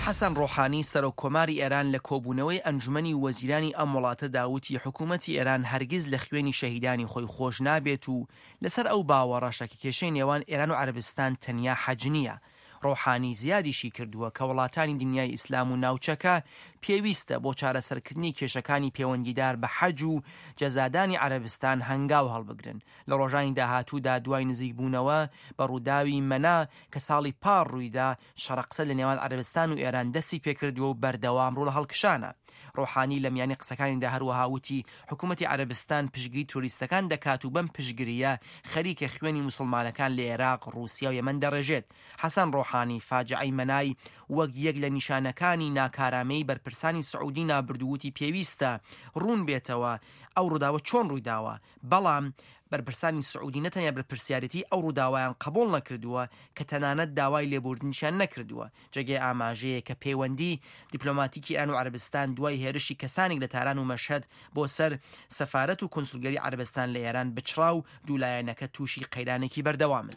حەسەن ڕۆحانی سەرۆکۆماری ئێران لە کۆبوونەوەی ئەنجومەنی وەزیرانی ئەم وڵاتە داوتی حکوومەتی ئێران هەرگیز لە خوێنی شەهیدانی خۆی خۆش نابێت و لەسەر ئەو باوەڕە شەکێشەی نێوان ئێران و عەرەبستان تەنیا حەج نییە. ڕۆحانی زیادیشی کردووە کە وڵاتانی دنیای ئیسلام و ناوچەکە پێویستە بۆ چارەسەرکردنی کێشەکانی پەیوەندیدار بە حەج و جەزادانی عەرەبستان هەنگاو هەڵبگرن. لە ڕۆژانی داهاتوودا دوای نزیک بوونەوە بە ڕووداوی مەنا کە ساڵی پار ڕوویدا شەڕەقسە لە نێوان عەرەبستان و ئێران دەستی پێکردووە و بەردەوام ڕوو لە هەڵکشانە. ڕۆحانی لە میانی قسەکانیدا هەروەها وتی حکوومەتی عەرەبستان پشتگیری توریستەکان دەکات و بەم پشتگیریە خەریکە خوێنی موسڵمانەکان لە عێراق، رووسیا و یەمەن دەڕێژێت. حەسەن ڕۆحانی فاجعەی مەنای وەک یەک لە نیشانەکانی ناکارامەی بەرپرسانی سعودی نابردووتی پێویستە ڕوون بێتەوە ئەو ڕووداوە چۆن ڕوویداوە، بەڵام بەرپرسانی سعودی نەتەنیا بەرپرسیارەتی ئەو ڕووداوایان قبول نەکردووە کە تەنانەت داوای لێبوردنیشان نەکردووە. جێگەی ئاماژەیە کە پەیوەندی دیپلۆماتیکی ئێران و عەرەبستان دوای هێرشی کەسانێک لە تاران و مەشهەد بۆ سەر سەفارەت و کۆنسولگەری عەرەبستان لە ئێران بچرا و دوولایەنەکە تووشی قەیرانێکی بەردەوامن.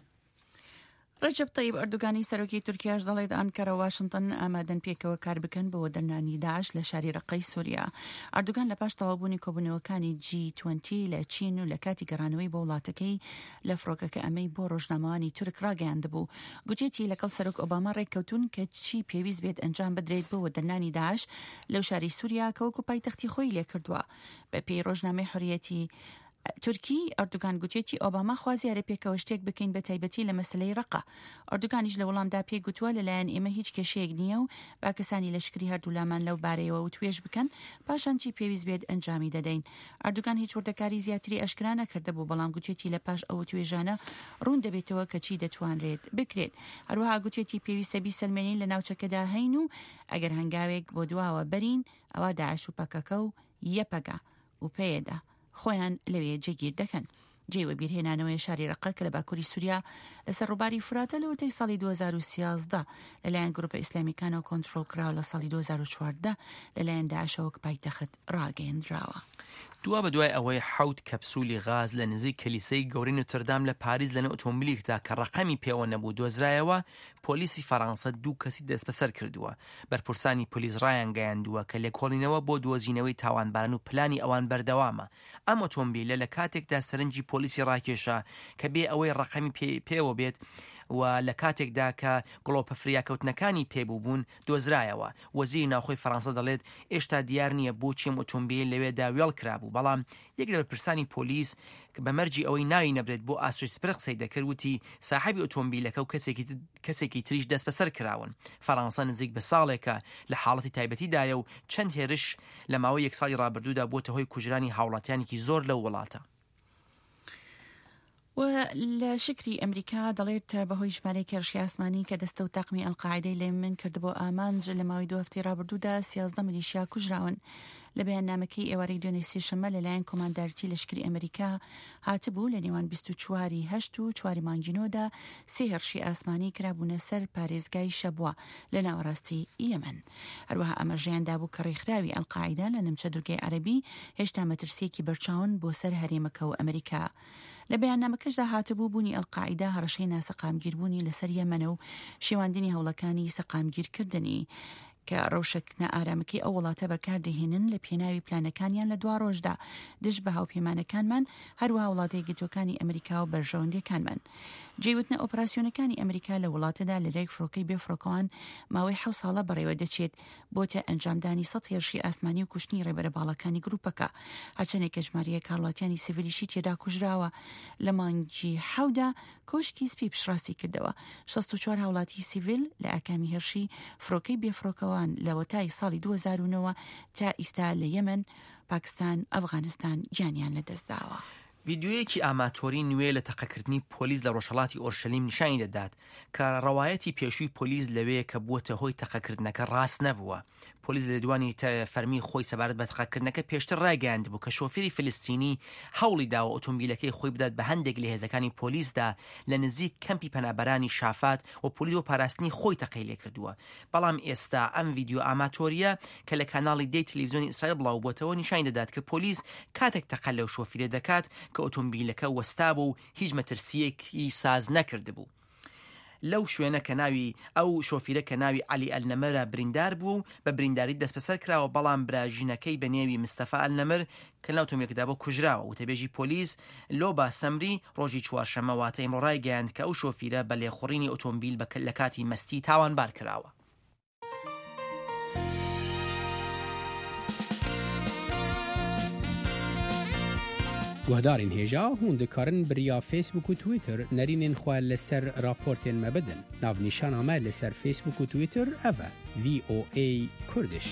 ڕەجەب تەیب ئەردوگانی سەرۆکی تورکیاش دەڵێت ئەنکەرە واشنتن ئامادەن پێکەوە کار بکەن بۆ دەرنانی داعش لە شاری ڕەقەی سووریا. ئەردوگان لە پاش تەواوبوونی کۆبوونەوەکانی G20 لە چین و لە کاتی گەڕانەوەی بۆ وڵاتەکەی لە فڕۆکەکە ئەمەی بۆ ڕۆژنامەوانی تورک ڕاگەیاندبوو. گوتێتی لەگەڵ سەرۆک ئۆباما ڕێککەوتون کە چی پێویست بێت ئەنجام بدرێت بۆ دەرنانی داعش لەو شاری سووریا کە وەکو پایتەختی خۆی لێ کردووە. بە پێی ڕۆژنامەی حوریەتی تورکی ئەردوگان گوتێتی ئۆباما خوازیارە پێکەوە شتێک بکەین بە تایبەتی لە مەسلەی ڕەقە. ئەردوگانیش لە وەڵامدا پێی گوتووە لەلایەن ئێمە هیچ کێشەیەک نییە و باکەسانی لەشکری هەردوو لامان لەو بارەیەوە و توێژ بکەن پاشان چی پێویست بێت ئەنجامی دەدەین. ئەردوگان هیچ وردەکاری زیاتری ئەشکرا نەکردەبوو، بەڵام گوتێتی لە پاش ئەو توێژانە ڕوون دەبێتەوە کە چی دەتوانرێت بکرێت. هەروەها گوتێتی پێویستە بیسەلمێنین لە ناوچەکەدا هەین و ئەگەر هەنگاوێک بۆ دواوە بەرین ئەوە داعش و پەکەکە و یەپەگا و پێیەدا خۆیان لەوێ جێگیر دەکەن. جێوە بیرهێنانەوەی شاری ڕەقە کە لە باکووری سووریا لەسەر ڕووباری فراتە لە وتەی ساڵی 2013 لەلایەن گروپە ئیسلامیکانەوە کۆنتڕۆڵ کراوە لە ساڵی 2014 لەلایەن داعشەوە کە پایتەخت ڕاگەیەندراوە. دووە بەدوای ئەوەی 7 کەپسولی غاز لە نزیک کلیسەی گەورەی نۆتردام لە پاریس لەنێو ئۆتۆمبیلێکدا کە ڕقەمی پێوە نەبوو دۆزرایەوە، پۆلیسی فەڕەنسا 2 کەسی دەست بەسەر کردووە. بەرپرسانی پۆلیس ڕایان گەیاندووە کە لێکۆڵینەوە بۆ دۆزینەوەی تاوانباران و پلانی ئەوان بەردەوامە. ئەم ئۆتۆمبیلە لە کاتێکدا سەرنجی پۆلیسی ڕاکێشا کە بێ ئەوەی ڕقەمی پێوە بێت و لە کاتێکدا کە گڵۆپە فریاکەوتنەکانی پێبوو بوون دۆزرایەوە. وەزیری ناوخۆی فەڕەنسا دەڵێت ئێشتا دیار نییە بۆچی ئەم ئۆتۆمبیل لەوێدا وێڵ کرابوو، بەڵام یەک لە بەرپرسانی پۆلیس کە بە مەرجی ئەوەی ناوی نەبرێت بۆ ئاسوشت پرە قسەی دەکرد وتی ساحەبی ئۆتۆمبیلەکە و کەسێکی تریش دەست بەسەر کراون. فەڕەنسا نزیک بە ساڵێکە لە حاڵەتی تایبەتیدایە و چەند هێرش لە ماوەی 1 ساڵی ڕابردوودا بۆتە هۆی کوژرانی هاوڵاتیانێکی زۆر لەو وڵاتە. و لە شکری ئەمریکا دەڵێت بەهۆی ژمارەی کێرشی ئاسمانی کە دەستە و تاقمی ئەلقاعیدەی لە یەمەن کرد بۆ ئامانج لە ماوەی 2 هەفتەی ڕابردوودا 13 میلیشیا کوژراون. لە بەیاننامەکەی ئێوارەی دوێنێ سێشەممە لەلایەن کۆماندارتی لەشکری ئەمریکا هاتبوو لە نێوان 24 هەشت و 4 مانگینۆدا 3 هێرشی ئاسمانی کرابوونە سەر پارێزگای شەبوە لە ناوەڕاستی یەمەن. هەروەها ئەمەژەیاندا بوو کە ڕێکخراوی ئەلقاعیدا لە نمچە دورگەی عەرەبی هێشتا مەترسیەکی بەرچاون بۆ سەر هەرێمەکە و ئەمریکا. لە بەیاننامەکەشدا هاتبوو بوونی ئەلقاعیدا هەڕەشەی ناسەقامگیربوونی لەسەر یەمەنە و شێواندنی هەوڵەکانی سەقامگیرکردنی کە ڕەوشەکە ئارامەکەی ئەو وڵاتە بەکاردەهێنن لە پێناوی پلانەکانیان لە 2 ڕۆژدا دژ بە هاوپەیمانەکانمان هەروەها وڵاتەی گرتوەکانی ئەمریکا و بەرژەوەندەکانمان. جێوتنە ئۆپراسیۆنەکانی ئەمریکا لە وڵاتەدا لە ڕێک فڕۆکەی بێفڕۆکەوان ماوەی 7 ساڵە بەڕێوە دەچێت بۆتە ئەنجامدانی 100 هێرشی ئاسمانی و کوشتنی ڕێبەرە باڵەکانی گروپەکە، هەرچەندێک کە ژمارەیە کاڵاتیانی سیڤیلیشی تێدا کوژراوە. لە مانگی 7دا کۆشکی سپی پشڕاستی کردەوە. 64 هاوڵاتی سیڤیل لە ئاکامی هێرشی فڕۆکەی بێفڕۆکەوان لە وەتای ساڵی 2009 تا ئیستا لە یەمەن، پاکستان، ئەفغانستان گیانیان لەدەستداوە. ڤیدیۆیەکی ئاماتۆری نوێ لە تەقەکردنی پۆلیس لە ڕۆژهەڵاتی ئۆرشەلیم نیشانی دەدات کە ڕەوایەتی پێشووی پۆلیس لەوەیە کە بووەتە هۆی تەقەکردنەکە ڕاست نەبووە. پۆلیس لە دوانی فەرمی خۆی سەبارەت بە تەقەکردنەکە پێشتر ڕایگەیاند بوو کە شۆفێری فلستینی هەوڵی داوە ئۆتۆمبیلەکەی خۆی بدات بە هەندێک لە هێزەکانی پۆلیسدا لە نزیک کەمپی پەنابەرانی شافات و پۆلیس بۆ پاراستنی خۆی تەقەی لێ کردووە. بەڵام ئێستا ئەم ڤیدیۆ ئاماتۆریە کە لە کاناڵی دی تەلەڤیزیۆنی ئیسرائیل بڵاو بووەتەوە نیشانی دەدات کە پۆلیس کاتێک تەقە لەو شۆفێرە دەکات کە ئۆتۆمبیلەکە وەستا بوو و هیچ مەترسیەکی ساز نەکردبوو. لەو شوێنە کە ناوی ئەو شۆفیرە کە ناوی علی ئەلنەمەرە بریندار بوو بە برینداری دەست بەسەر کراوە، بەڵام براژینەکەی بە نێوی مستەفا ئەلنەمر کە ناو تۆمێکدا بۆ کوژراوە. وتەبێژی پۆلیس لۆبا سەمری ڕۆژی چوارشەممە واتە ئیمڕۆ ڕایگەیاند کە ئەو شۆفیرە بە لێخوڕینی ئۆتۆمبیل لە کاتی مەستی تاوانبار کراوە. گوهدارین هێژا هون دikarin biriya Facebook û Twitter nerînên xwe li ser raportên me bidin. Navnîşana me li ser Facebook û Twitter ev e VOA Kurdish.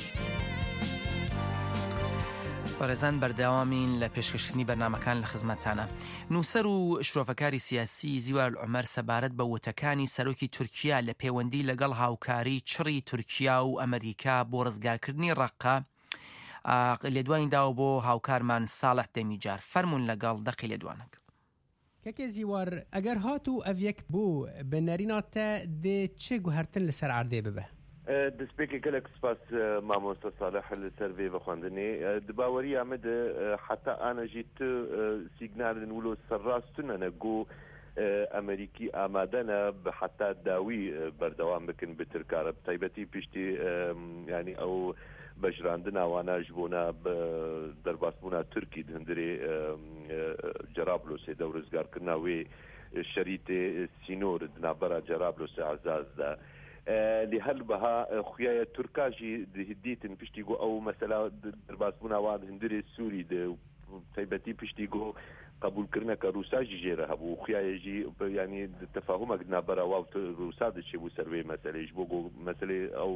بەڕێزان بەردەوامین لە پێشکەشتنی بەرنامەکان لە خزمەتتانە. نووسەر و شرۆفەکاری سیاسی زیوار عومەر سەبارەت بە وتەکانی سەرۆکی تورکیا لە پەیوەندی لەگەڵ هاوکاری چڕی تورکیا و ئەمریکا بۆ ڕزگارکردنی ڕەقە لێدوانی داوە بۆ هاوکارمان ساڵح دەمیجار. فەرمونون لەگەڵ دەقی لێدوانەکە. کەکێ زیوار ئەگەر هات و ئەڤ یەک بوو بە نەریناتە دێ چێ گوهرتن لەسەر عەردێ ببە؟ دەستپێکی گەلێک سپاس مامۆستا ساڵح لەسەر vê بخواندنê دباوەریya me de heta ana jî tu sîgnalên wilo serrastûne got ئەمریکی ئامادەنە بە حتا داوی بەردەوام بکن bi tirkare taybetî piştî yanî ew بەژراندنا وانە ji بۆنا دەرباسبوونا تورکی هەندێ جەرابلۆسێ دە ڕزگارکردنا wê şerîtê sînor di navbera Cerablosê Ezaz de li helbiha xuyaya Turka jî dîtin piştî got ew mesela derbasbûna wan hindirê Sûrî de taybetî piştî got قبولکردنەکە رووسا jî jê re hebû xuyaya jî yanî tefahumek di navbera wan Rûsa diçe bû ser vê meselê ji bo got meselê ew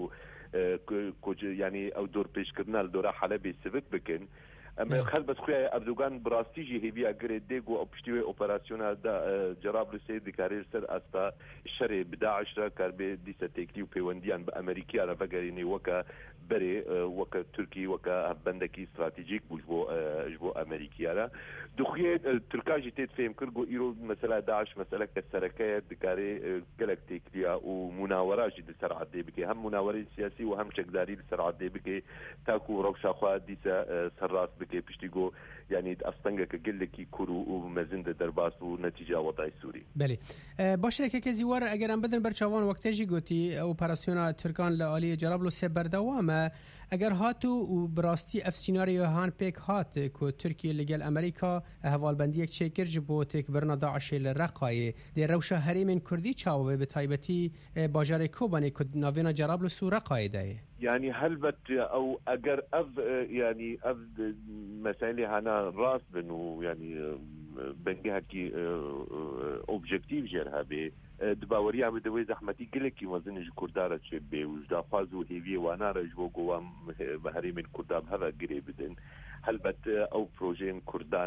yanî ew dorpêşkirina li dora Helebê sivik bikin. Em helbet xuyaya Erdogan bi rastî jî hêviya girê dê got ew piştî wê operasyona da Cerablusê dikarê ser asta şerê bi Daeş re karbê dîsa têkilî û pêwendiyan bi Amerîkîya re vegerînê weke berê weke Tirkî weke bendekî stratejîk bû ji bo Amerîkîya re. Dixuye Tirka jî tê fêm kir got îro mesela Daeş meseleke serekeye dikarê gelek têkiliya û munawera jî di ser eddê bike hem munawerê siyasî û hem çekdarî li ser eddê bike ta ku rewşa xwe dîsa serrast bike piştî got yanî astengeke gelekî kur û mezin de derbas û netîca wetayê Sûrî. Belê. Baş keke zîwar eger em bidin berçavan wekte jî gotî operasyona Tirkan li aliyê Cerablosê berdewam e eger hatû û bi rastî ev sînaryoya han pêk hat ku Tirkiye li gel Amerîka hevalbendiyek çêkir ji bo têkbirina Daişê li Reqayê dê rewşa herêmên Kurdî çawe bi taybetî bajarê Kobanê ku navêna Cerablos û Reqayê de ye. Yani helbet ew eger ev yani ev meselê hana rast bin û yani bengehekî objektif jêr hebe di baweriya me de wê zehmetî gelekî mezin ji Kurda re çêbê û ji daxwaz û hêviyê wana re ji bo got wan herêmên Kurda heve girê bidin. Helbet ew projeyên Kurdan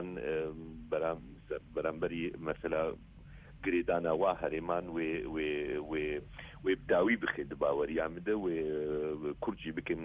beramberî mesela girêdana wa herêman wê dawî bixe di baweriya me de wê Kurd jî bikin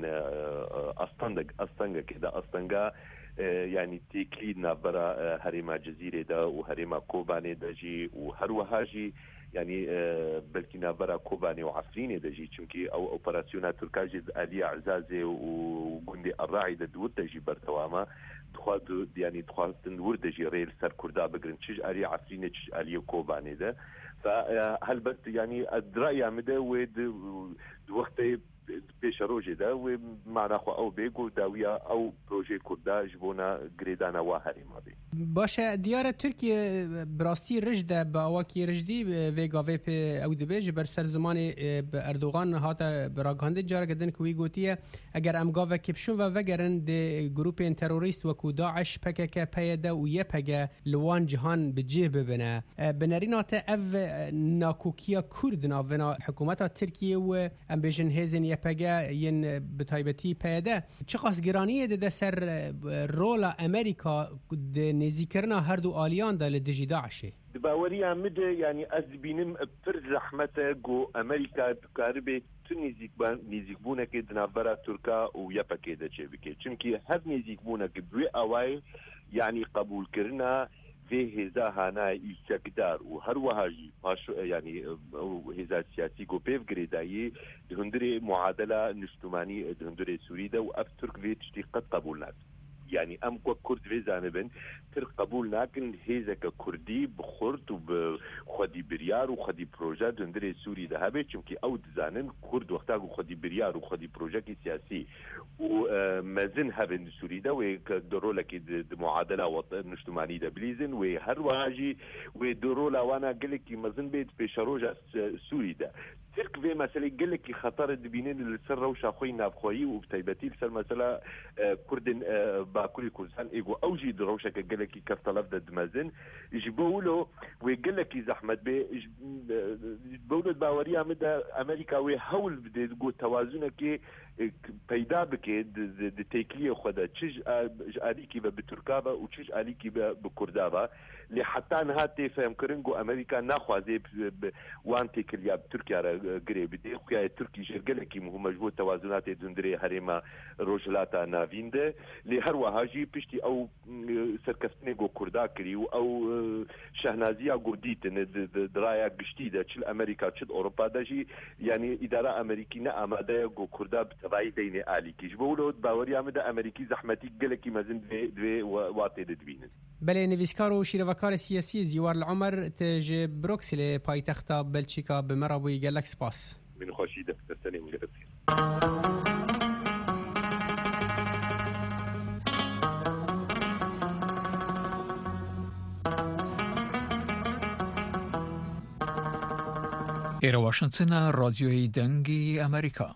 astengekê de astenga yani têkilî navbera herêma Cezîrê de û herêma Kobanê de jî û her wiha jî yani belkî navbera Kobanê û Efrînê de jî çunkî ew operasyona Tirka jî di aliyê Ezazê û gundê Erraî de diwir de jî berdewama yani dixwastin wir de jî rê li ser Kurda bigirin çi ji aliyê Efrînê çi ji aliyê Kobanê de helbet yani diraya me de wê di wextê pêşa rojê de wê mana xwe ew bê got dawiya ew projê Kurda ji bona girêdana wa herêma bê. Baş e diyara Tirkiye bi rastî rij de bi awakî rijdî vê gavê pê ew dibe ji ber ser zimanê bi Erdogan hate bi ragihandin careke din ku wî gotiye eger em gavekê bişûn ve vegerin dê grûpên terorîst wekû Daeş PKK PYD û YPG li wan cihan bi cih bibine. Bi nerîna te ev nakokiya Kurd navena hikûmeta Tirkiye û em bêjin hêzên YPG yên bi taybetî PYD çi qasgiraniyê dide ser rola Amerîka nêzîkirina her du aliyan da li dijî Daişê. Di baweriya me de yani ez dibînim pir zehmete got Amerîka dikaribê tu nêzîkbûnekê di navbera Tirka û YPGê de çêbike. Çunkî her nêzîkbûnekê bi wê awayê yani qebûlkirina vê hêza hana îşekdar û her wiha jî yani hêza siyasî got pêv girêdayî di hundirê muadela niştimanî di hundirê Sûrî de û ev Türk vê tiştî qet qebûl nakin. يعني ام كرد في زانبن تر قبول ناكن هيزك كردي بخرد وبخدي بريار وخدي بروجات دندري سوري ذهبي چونكي او دزانن كرد وقتاغو خدي بريار وخدي بروجات سياسي ومازن هبن سوري ده ودرولك معادله وطن اجتماعي ده بليزن وهر واجي ودرولا وانا قلك مازن بيت بشروجه سوري ده ترك في مسألة قال لك خطر الدبينين اللي سر وش أخوي نافخوي وبتيبتي بس المسألة كردن باكل كردستان إيجو أوجي دروشة قال لك كفتلاف ضد مازن يجيبوا له ويقول لك زحمة بولد باوريا مدى أمريكا ويحاول بدي تقول توازنك پیدا بکه د تکلیه خدا چیز آلیکی به ترکابه و چیز آلیکی به کردابه لی حتی نهاتی فهم کرنگو امریکا نخوازه وان تکلیه ترکیه را گری بده خویای ترکی جرگله کی مهم مجبور توازنات دندری هریما روجلاتا ناوینده لی هر وهاجی پشتی او سرکستنه گو کردا کری و او شهنازیا گو دیتن درایا گشتی ده چل امریکا چل اوروپا دجی یعنی اداره امریکی نه آماده گو کردا تبعي دين آلي كيش بقولوا باوري عمد أمريكي زحمتي قلكي مازن دوي واطي دبينن بله نویسکار و شیروکار سیاسی زیوار العمر تج بروكسل پایتخت بلژیکا بمرابوی گلک سپاس من خوشی دفترسنی مجرسی إلى واشنطن راديو دنجي أمريكا.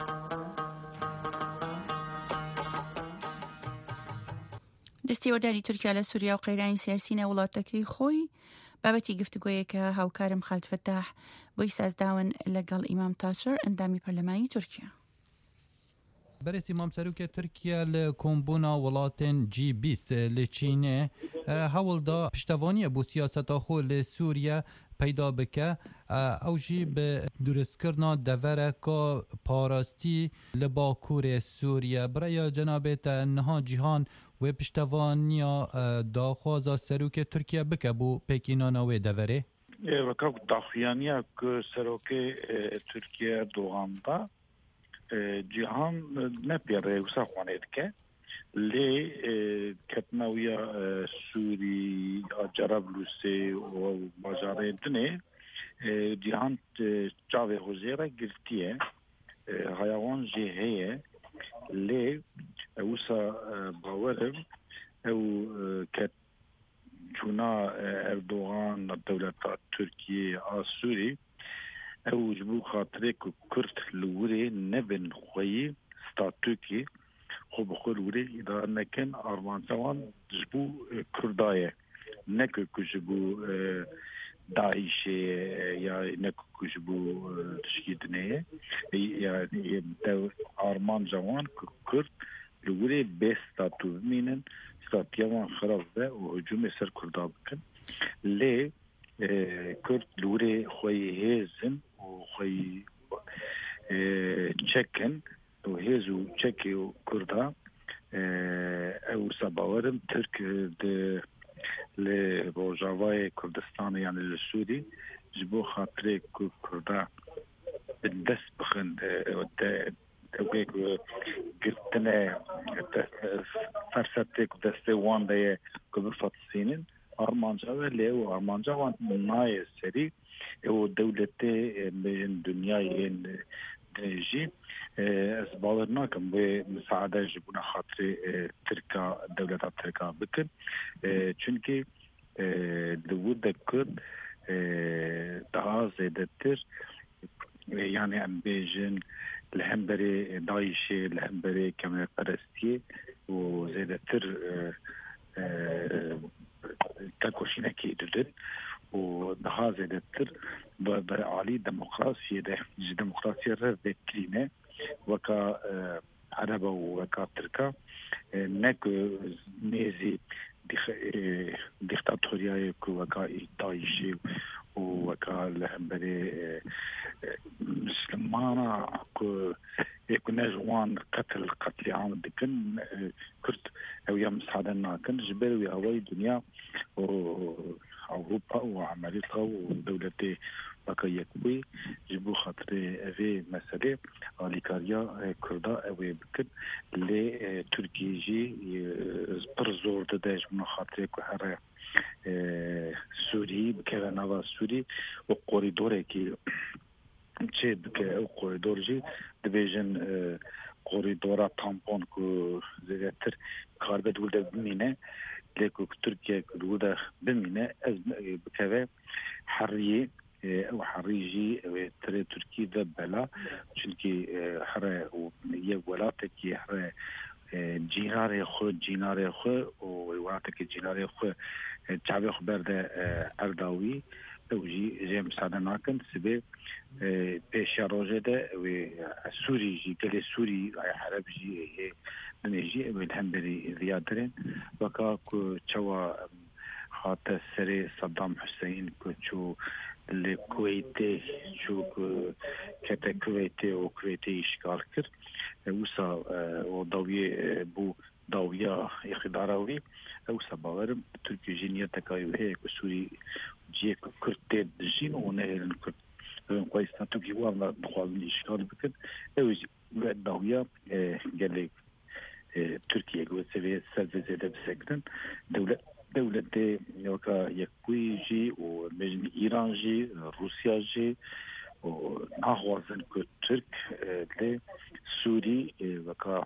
دەستێوەرداری تورکیا لە سووریا و قەیرانی سیاسی ناو وڵاتەکەی خۆی بابەتی گفتوگۆیەکە هاوکارم خالد فتاح بۆی سازداون لەگەڵ ئیمام تاچر ئەندامی پەرلەمانی تورکیا. بررسی مام سروک ترکیه لکمبونا ولاتن G20 لچینه هولدا پشتوانی بو سیاست خو لسوریا پیدا بکه او جی به درستکرنا دوره که پاراستی لباکور سوریا برای جنابت نها جهان و پشتوانی داخوازا سروک ترکیه بکه بو پکینانوی دوره؟ وکاک داخویانیا که سروک ترکیه دوغانده جهان نپیره وسا خوانید که لی کتناویا سوری جرابلوسی و بازار دنه جهان چاوه حوزیره گرتیه حیوان جهیه لی وسا باورم او کت چونا اردوغان دولت ترکیه آسوری او جبو خاطره که کرد لوری نبن خویی ستاتوکی خوب خور وری اداره نکن آرمانسوان جبو کردایه نکو که جبو داعشه یا نکو که جبو تشکیدنه یا آرمان جوان که کرد لوری به ستاتو بمینن ستاتیوان خراب ده و هجوم سر کردا بکن لی کرد لوری خوی هیزن و خوی چکن و هیزو چکی و کردا او سباورم ترک ده لروجاوای کردستان یعنی لسوری جبو خاطره کردا دست بخن اوگیک گرتنه فرصتی که دسته وان ده کبر فتصینن آرمانجاوه لیو آرمانجاوان نای سری او دولته من دنیای جی از باور ناکم به مساعده جبونا خاطر ترکا دولت ترکا بکن چونکه دود کرد daha زیادتر yani ام بیجن لهم بري داعشي لهم بري كمان پرستي وزيادتر تاكوشينا كي دودن ودها زيادتر بعالي ديمقراطية ده ديمقراطية رفض كلينة وكا عربة وكا تركا نكو نيزي ديكتاتوريا وكا داعشي وكا لهم بري مسلمانا يكون جوان قتل عام دكن كرت او يا مساعدنا كن جبل ويا هواي دنيا و أوروبا وأمريكا ودولة وكا يكوي جبو خاطر أفي مسألة أليكاريا كردا أوي بكن اللي تركيا جي برزور داج من خاطر كهرا سوري بكرناوا سوري وقوريدور كي تشيب كوريدور جي دبيجن قوريدورا تامبون كو زياتر كاربت ولد بمينه لكو تركيا كودا بمينه از بكذا حريه او حريجي تري تركي ذبلا چونكي حره ولاتك حره جيناري خو وولاتك جيناري خو تعبي خبر ده ارداوي او جي مساعده ناكن سبب بيش روجه ده وسوري جي كلي سوري عرب جي نجي بالهمبري زيادرين وكا تشوا خاطر سري صدام حسين كوتشو الكويتي شو كتا كويتي وكويتي إشكال كر وسا وداوية بو داوية إخداراوي وسا باورم تركي جينية تكايو هيك وسوري جيك كرتي جين ونهر كرت كويس نتوكي وانا دخوازن إشكال بكر اوزي داوية قالك تركيا قوة سوية سلفة زيادة بسكرن دولة وكا يكوي جي ومجن إيران جي روسيا جي ونحوازن كترك لسوري وكا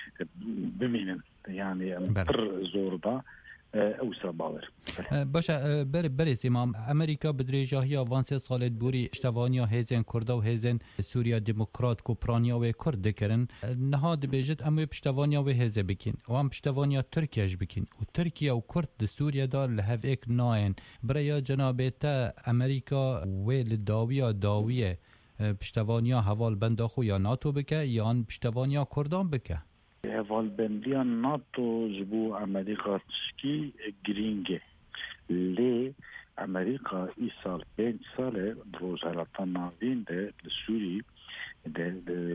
بمينن يعني بر زوردا او سباور باشا بريس امام امريكا بدريجاهيا وانسي صالت بوري اشتوانيا هيزن كردا و هيزن سوريا ديمقراط كوبرانيا و كرد دكرن نهاد بيجت امو بشتوانيا و هيزه بكين و ام بشتوانيا تركياش بكين و تركيا و كرد سوريا دا لهف اك ناين بريا جنابتا امريكا و لداويا داوية بشتوانيا حوال بنداخو یا ناتو بكه یا بشتوانيا كردان بكه والبنديا ناتو جبو أمريكا تشكي جرينجي لي أمريكا إيصال 5 سالة روزالتان نافين ده لسوري ده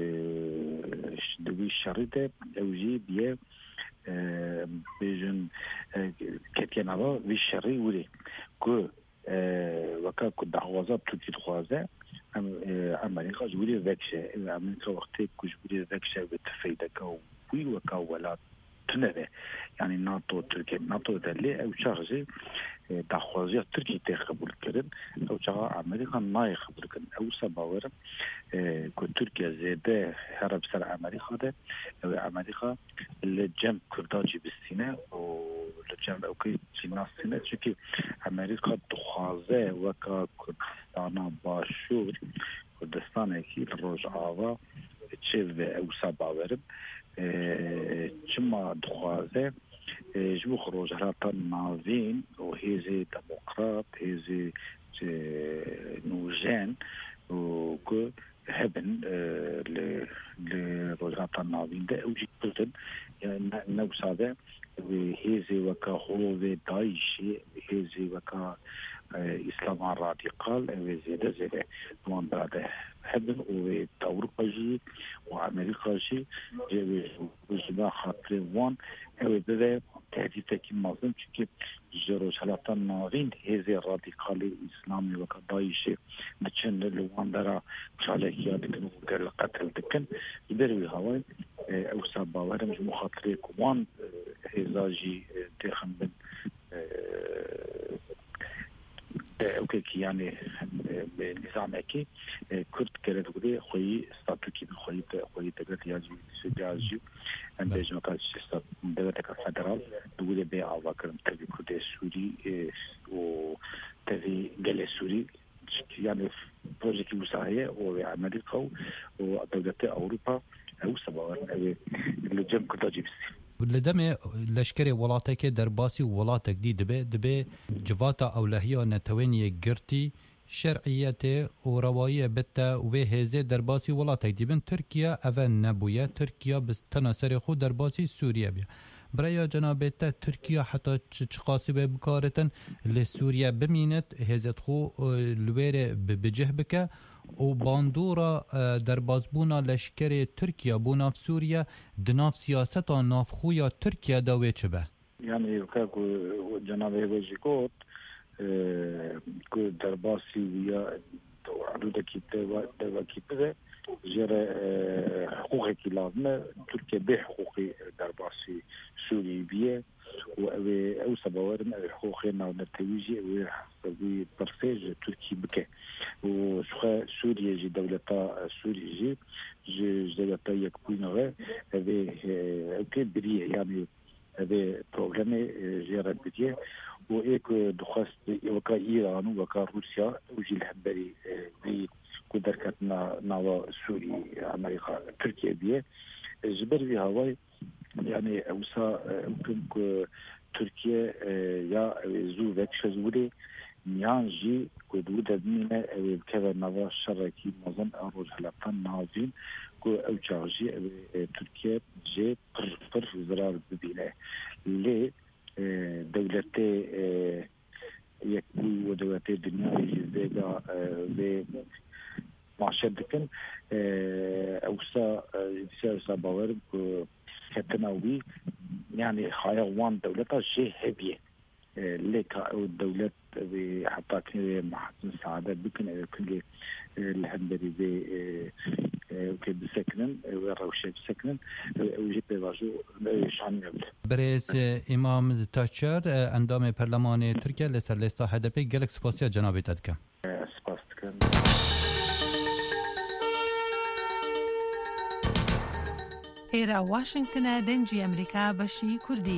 دوي شريطة أوجي بيه بيجن كتيناوا ويشري ولي كو وكا كو دعوازات تركي دخوازة أمريكا جبولي ذاكشة أمريكا وقتي كو جبولي ذاكشة بتفيدك وكاولات تنده يعني ناتو تركيا ناتو دلي او شخصي دخوازية تركيا تقبل كرن او شخص امريكا ما يقبل كرن او سباور كو تركيا زيادة هرب سر امريكا ده او امريكا اللي جنب كرداجي بالسينة و لجنب اوكي جناس سينة چونكي امريكا دخوازة وكا كردستانا باشور كردستان اكي الروج آوا تشيف او سباورم چما دخوازه جبو خروج هراتان ناوین و هیزی دموکرات هیزی نوجان و که هبن لروجهاتان ناوین ده اوجی کردن نوساده و هیزی وکا هولوه دایشی هیزی وکا اسلام راديقال زيادة وان بعد هبن وأوروبا جي وأمريكا جي وجبا خاطر وان بدا تهديد كي مازن كي جروج حالتان نارين هذه الراديقالي الإسلامي وكدايشي بتشن لوان درا شالكيات كانوا القتل دكن يدري هواي أو سبا ورمج مخاطري كوان هزاجي تخم بن اوكي يعني بنظام اكي كرد كرد ودي خوي ستاتوكي خوي تقدر ياجي سجاجي عند جماعه السيستم دولتك فدرال دولة بي عواكرم تبي كرد سوري و تبي جل سوري يعني بروجكت مساعية وأمريكا ودولة أوروبا أو سبعة اللي جم كرد جيبسي لدمه لشکری ولاته که در باسی ولاته دی دبه جواتا اولهیا نتوانی گرتی شرعیت و روایی بتا و هزه در باسی ولاته دی بن ترکیه اول نبویه ترکیه بس تناصر خود در باسی سوریه بیا برای جنابتا ترکیه حتی چقاسی به بکارتن لسوریه بمینت هزت خو لویر بجه بکه و باندورا در بازبونا لشکر ترکیه بوناف سوریه دناف سیاستا ناف خویا ترکیه داوی چه به؟ یعنی که جناب هیوزی گفت که در باسی ویا حدودکی دوکی بده جرا حقوقی که لازمه ترکیه به حقوقی در باسی سوریه بیه و او سباورم او حقوقی ناونتویجی او حسابی برسیج ترکیه بکه و سوریه جی دولتا سوریه جی دولتا یک بوینه او که بریه یعنی هذا برنامج جرا بديه وإيك دخست وكا إيران وكا روسيا وجي الهبري في كدركتنا نوا سوري أمريكا تركيا بيه جبر في هواي يعني أوسا يمكن تركيا يا زو وكش زوري نيانجي كدودة بينا كذا نوا شركي نظام أروج هلقان نازين او چاوجی ترکیه جه پر زرار ببینه لی دولت یک و دولت دنیای زیگا و معاشر دکن اوسا باور کتناوی یعنی خیاوان دولتا جه هبیه لك الدولات حتى كان محسن سعادة بكن كل الهندري وكيف بسكنن وروشة بسكنن وجيب راجو شان يبل برئيس إمام تاچر اندام برلمان تركيا لسر لستا HDP گلک سپاسیا جناب تدکم سپاس دکم ئێرە واشنگتنە دەنجی ئەمریکا بەشی کوردی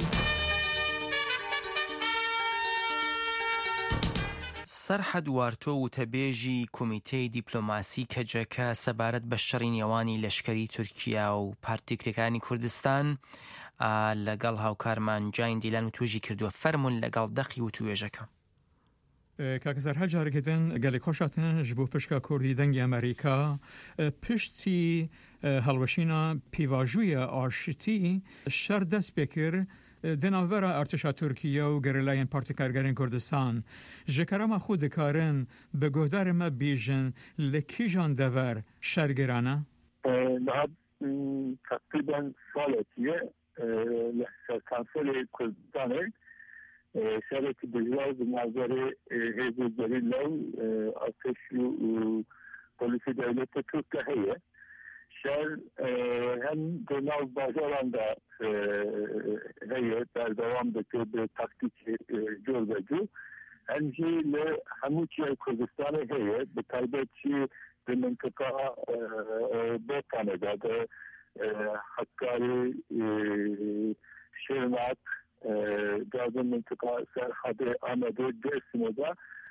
سەرحەد وارتۆ وتەبێژی کۆمیتەی دیپلۆماسی کەجەکە سەبارەت بە شەڕی نێوانی لەشکەری تورکیا و پارتیکرەکانی کوردستان لەگەڵ هاوکارمان جاین دیلان و توێژی کردووە فەرمون لەگەڵ دەقی و توێژەکە کاکە سەرحەد جارێکدن گەلێک خۆشاتن ji بۆ پشکا کوردی دەنگی ئەمریکا پشتی هەڵوەشینە پیڤاژوویە ئاشتی شەر دەست پێ کرد دناوەرە ئەرتشا تورکیە و گەرەلایەن پارتیکارگەرین کوردستان ji kerema xwe dikarin bi guhdarê me bîjin li kîjan dever şergirane? Takriben saletiye li Serkanserê Kurdistanê şerekî dijwar bi navberê Hêzê Celîlew artêş û polîsê devletê Türk de heye. Şer hem di nav bajaran da heye berdewam dike bi taktikê cûrbecû hem jî li hemû çiyê Kurdistanê heye bi taybet jî di mintika Botanê de de Hakkari Şırnak di mintika Serhadê Amedê Dêrsimê de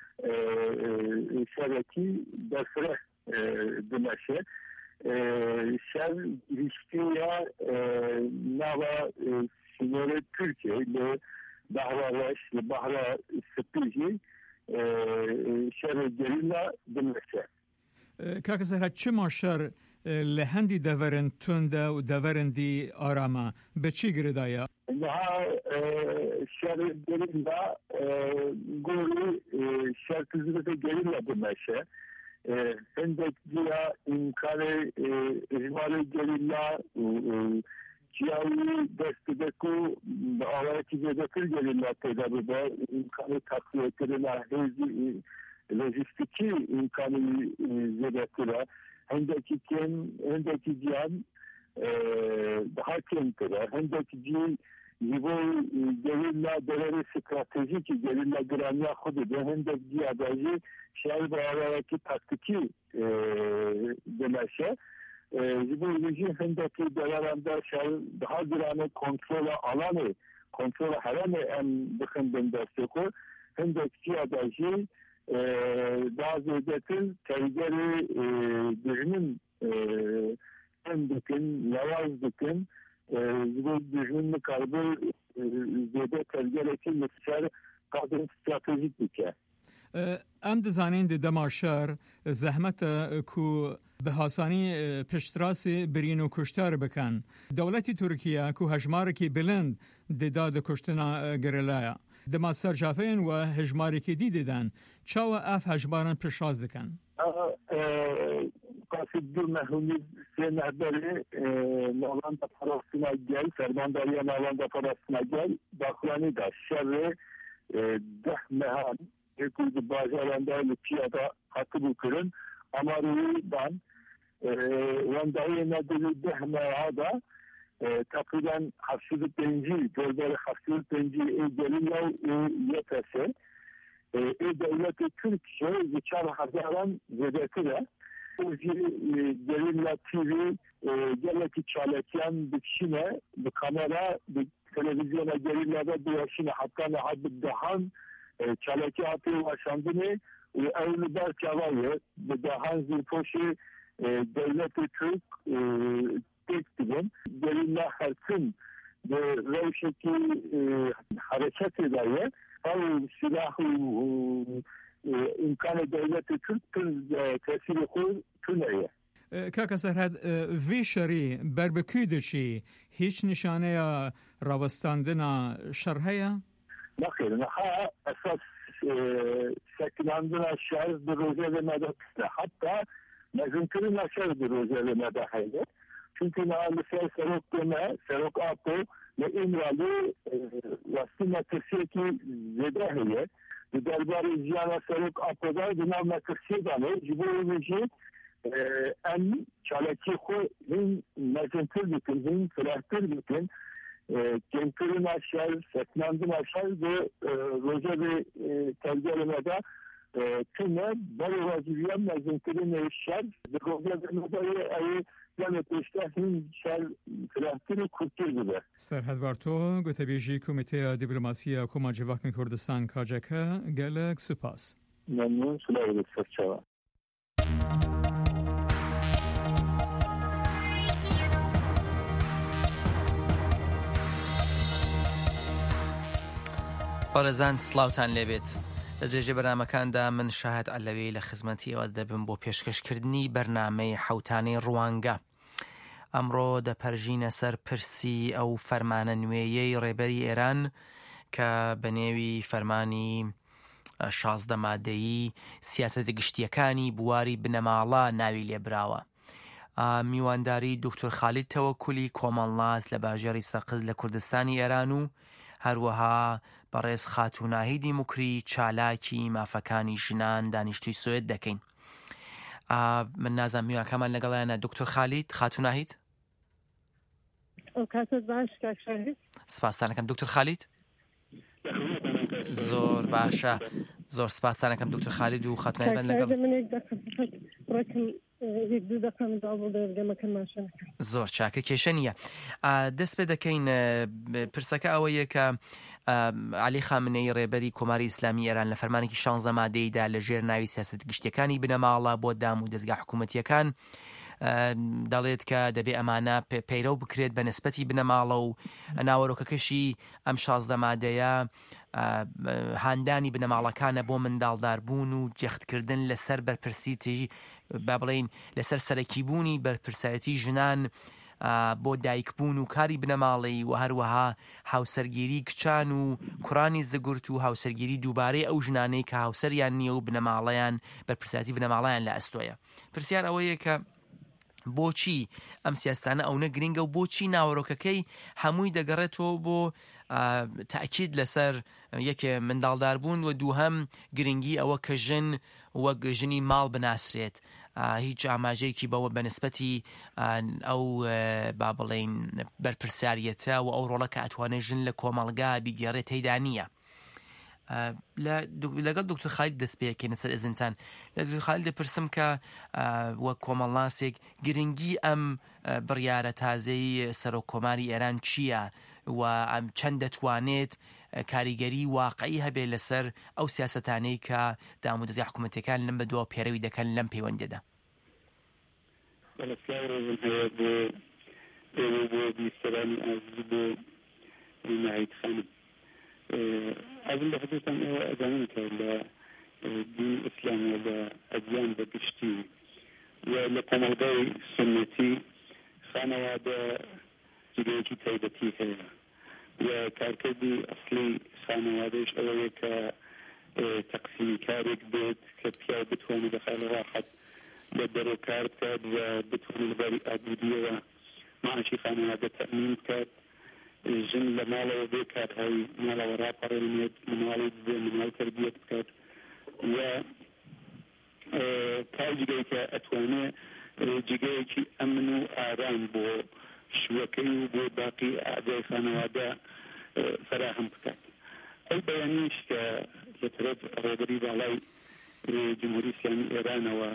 şerekî desreh dimeşe şer ilişkiye nava sinore Türkiye ile Bahraş ile Bahra Spiji şer gerilla demekte. Kaka Serhat çima şer lehendi deverin tünde u deverin di arama be çi girdaya? Daha şer gerilla gori şer kızı da gerilla demekte. Hendek diya inkare ihmali gerilla cihayi destedeku avayeti zedekir gerilla tedavi da inkare takviye gerilla hezi lojistiki inkare zedekira hendeki cihan daha kentira hendeki cihan Yivoy gerilla deleri stratejik gerilla granya xudu de hendek diyadajı şehir bağlaraki taktiki demeşe Yivoy rejim hendeki deleranda şehir daha grane kontrola alanı kontrola herane en bıkındın desteku hendek diyadajı daha zedetin tergeri birinin hendekin lavazdıkın bu düşünme kaybı zede tergereki miktar kadın stratejik dike. Em dizanin de demaşar zahmeta ku bi hasanî piştrasê birîn û kuştar bikin. Dewletî Tirkiye ku hejmarekî bilind di da di kuştina gerillaya. Dema serjafeyên we hejmarekî dî didin. Çawa ev hejmaran piştras dikin? Kasid bir mehumid senehberi Navanda parasına gel, Fermandariya Navanda parasına gel, Baklani da şerri deh mehan يكون بازاران دا لبيادا حتبو كرن أما رويدان واندائي ندل دهما هذا تقريبا حفظ التنجي دولار حفظ التنجي إيجالية ويتسل دولة تركيا يشار هزاران زدتره Gerilla TV geleki çaleken bikşine bu kamera bu televizyona gerillada bulaşını hatta ne haddi dahan çaleki hatı ulaşandığını evli berkavayı bu dahan zilpoşu devleti Türk tektiğin gerilla herkün ve revşeki hareket edeye ev silahı امکان دولت ترک تاثیر خود تونه. کاکا سرحد وی شری بربکوی دچی هیچ نشانه راوستاندنا شر هیا؟ نخیر نها اساس سکناندنا شهر در روزه و مدت حتی مزنکرین شهر در روزه و مدت هیده çünkü mesela Serok Deme, Serok Apo ve İmralı vasıtı metresi zedehiye درباره زیان سرک آپودا جناب مکرسی دانه جبور میشه ان چالکی خو این مزنتر بکن این فلاتر بکن کنکرین aşağı setnandın aşağı ve roja ve tergelemede tüme bari vazifiyen mezenterin eşler ve roja ve medayı ayı yanıtışta hin şer felahtiri kurtur gibi. Serhad Barto, Götebêjî Komîteya Dîplomasiya Koma Civakên Kurdistan Kaceke, gelek spas. Memnun, sulayı serçava. بەڕێزان سڵاوتان لێبێت لە جێژێ بەرنامەکاندا من شاهد عەلەوی لە خزمەتیەوە دەبم بۆ پێشکەشکردنی بەرنامەی حەوتانەی ڕوانگە. ئەمڕۆ دەپەرژینە سەر پرسی ئەو فەرمانە نوێیەی ڕێبەری ئێران کە بە نێوی فەرمانی 16 مادەیی سیاسەتە گشتیەکانی بواری بنەماڵە ناوی لێبراوە. میوانداری دکتۆر خالید تەوەکولی کۆمەڵناس لە باژێڕی سەقز لە کوردستانی ئێران و هەروەها بەڕێز خاتوناهیدی موکری چالاکی مافەکانی ژنان دانیشتوی سوێد دەکەین. من نازانم میوانەکەمان لەگەڵیانە دکتۆر خالید خاتوناهید؟ سپاسدانەکەم دکتۆر خالید. زۆر باشە، زۆر سپاسدانەکەم دکتۆر خالید و خاتوناهیدمان لەگەڵ. زۆر چاکە کێشە نییە. دەست پێ دەکەین پرسەکە ئەوەیە کە عەلی خامنەی ڕێبەری کۆماری ئیسلامی ئێران لە فەرمانێکی 16 مادەیدا لە ژێر ناوی سیاسەت گشتیەکانی بنەماڵە بۆ دام و دەستگا حکوومەتیەکان دەڵێت کە دەبێ ئەمانە پەیرەو بکرێت بە نسبەتی بنەماڵە و ناوەڕۆکەکەشی ئەم 16 مادەیە هاندانی بنەماڵەکانە بۆ منداڵداربوون و جەختکردن لەسەر بەرپرسی تێژی با بڵێین لەسەر سەرەکیبوونی بەرپرسایەتی ژنان بۆ دایکبوون و کاری بنەماڵی و هەروەها هاوسەرگیری کچان و کوڕانی زگورت و هاوسەرگیری دووبارەی ئەو ژنانەی کە هاوسەریان نییە و بنەماڵەیان بەرپرسایەتی بنەماڵیان لە ئەستۆیە. پرسیار ئەوەیە کە بۆچی ئەم سیاستانە ئەوە گرنگە و بۆچی ناوەڕۆکەکەی هەمووی دەگەڕێتەوە بۆ تاکید لەسەر یەکێ منداڵداربوون و دووهەم گرنگی ئەوە کە ژن وەک ژنی ماڵ بناسرێت. هیچ ئاماژەیەکی بەوە بەنسبەتی ئەو با بڵێین بەرپرسیاریەتە و ئەو ڕۆڵە کە ئەتوانێت ژن لە کۆمەڵگا بیگەڕێت تێیدا نییە. لەگەڵ دکتۆر خالید دەست پێکەینە سەر ئەزنتان. لە دکتۆر خالید دەپرسم کە وەک کۆمەڵناسێک گرنگی ئەم بڕیارە تازەی سەرۆکۆماری ئێران چییە و ئەم چەند دەتوانێت کاریگەری واقعی هەبێ لەسەر ئەو سیاسەتانەی کە دام و دەستگای حکوومەتیەکان لەم بەدووە پێرەوی دەکەن لەم پەیوەندیدا. أظن حقيقة أنه أدانك لدين الإسلام ولأديان بقشتي ولقمضي سنتي خانواده جريكي تايبتي هي وكاركدي أصلي خانوادهش أولا كتقسيم كارك بيت كبيا بتوان دخل واحد لدرو كاركاد وبتوان البري أبودية معاشي خانواده تأمين كاد جن لمالا وبيكات هاي مالا ورا قرينيت منالي منال تربية كات و تا جگەیکە ئەتوانێت جگەیەکی ئەمن و ئارام بۆ شوەکەی و بۆ باقی ئاعدای خانەوادە فراهم بکات. ئەو بەیانیش کە لە تەرەف ڕێبەری باڵای جمهوری ئیسلامی ئێرانەوە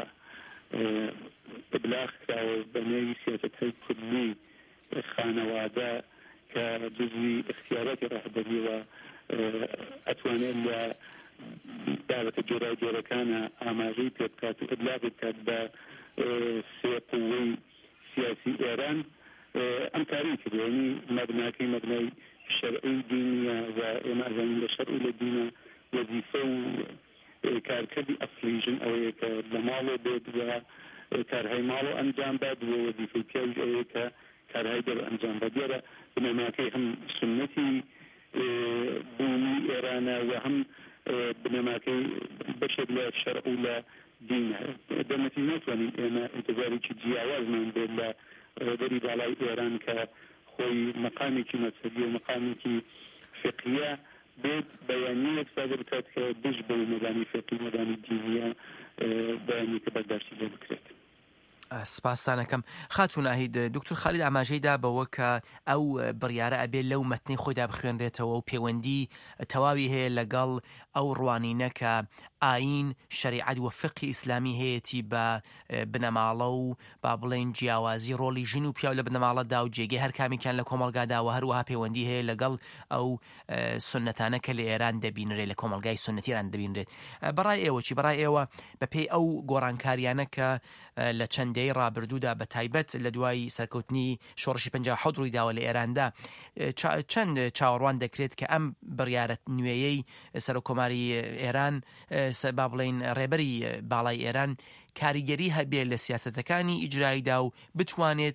ئبلاغ کراوە بە نێوی سیاسەتەی کلی خانەوادە کە جزوی اختیاراتی ڕاهبەریەوە ئەتوانێت لە داوەتە جۆرەکانە ئاماژەی پێ بکات و ئبلاغی بکات بە سێ قووەی سیاسی ئێران ئەم کاری کردوێنی مەبناکەی مەبنای شەرعی دینیە و ئێمە ئەزانین لە شەرع لە دینە وەزیفە و کارکردی ئەسلیژن ئەوەیە کە لە ماڵۆ بێت و کارهای ماڵۆ ئەنجام بات و وەزیفەی پیاویش ئەوەیە کە کارهای دەر ئەنجام بە دیارە بنەماکەی هەم سنەتی بوونی ئێرانە و هەم بنەماکەی بەشێک لە شەرع و لە دینە. دەمەتی ناتوانین ئێمە ئینتزارێکی جیاوازمان بێت لە ڕێبەری باڵای ئێران کە خۆی مەقامێکی مەذهبی و مەقامێکی فقهیە بێت بەیانیەک سادە بکات کە دژ بە مەدانی فقهی مەدانی دینیە بەیانێکە بەرداشتی لێ بکرێت. سپاسانەکەم. خاتون ناهید دکتۆر خالید ئاماژەیدا بەوە کە ئەو بڕیارە ئەبێت لەو مەتنی خۆیدا بخوێنرێتەوە و پەیوەندی تەواوی هەیە لەگەڵ ئەو ڕوانینە کە ئاین شەریعەت و فقهی ئیسلامی هەیەی بە بنەماڵە و با بڵێن جیاوازی ڕۆڵی ژن و پیاو لە بنەماڵەدا و جێگەی هەر کامێکیان لە کۆمەڵگاداوە هەروەها پەیوەندی هەیە لەگەڵ ئەو سنەتانە کە لە ئێران دەبینرێت لە کۆمەلگای سنەتیران دەبینرێت. بەڕای ئێوە چی؟ بەڕای ئێوە بەپێی ئەو گۆڕانکاریانە کە لە چەندەی ڕابردوودا بە تایبەت لە دوای سەرکەوتنی شۆڕشی 57 ڕووی داوە لە ئێراندا چەند چاوەڕوان دەکرێت کە ئەم بڕیارە نوێیەی سەرۆکۆماری ئێران با بڵێن ڕێبەری باڵای ئێران کاریگەری هەبێت لە سیاسەتەکانی ئیجراییدا و بتوانێت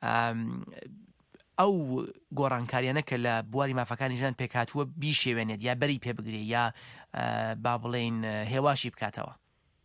ئەو گۆڕانکاریانە کە لە بواری مافەکانی ژنان پێکهاتووە بیشێوێنێت یا بەری پێبگرێت یا با بڵێن هێواشی بکاتەوە؟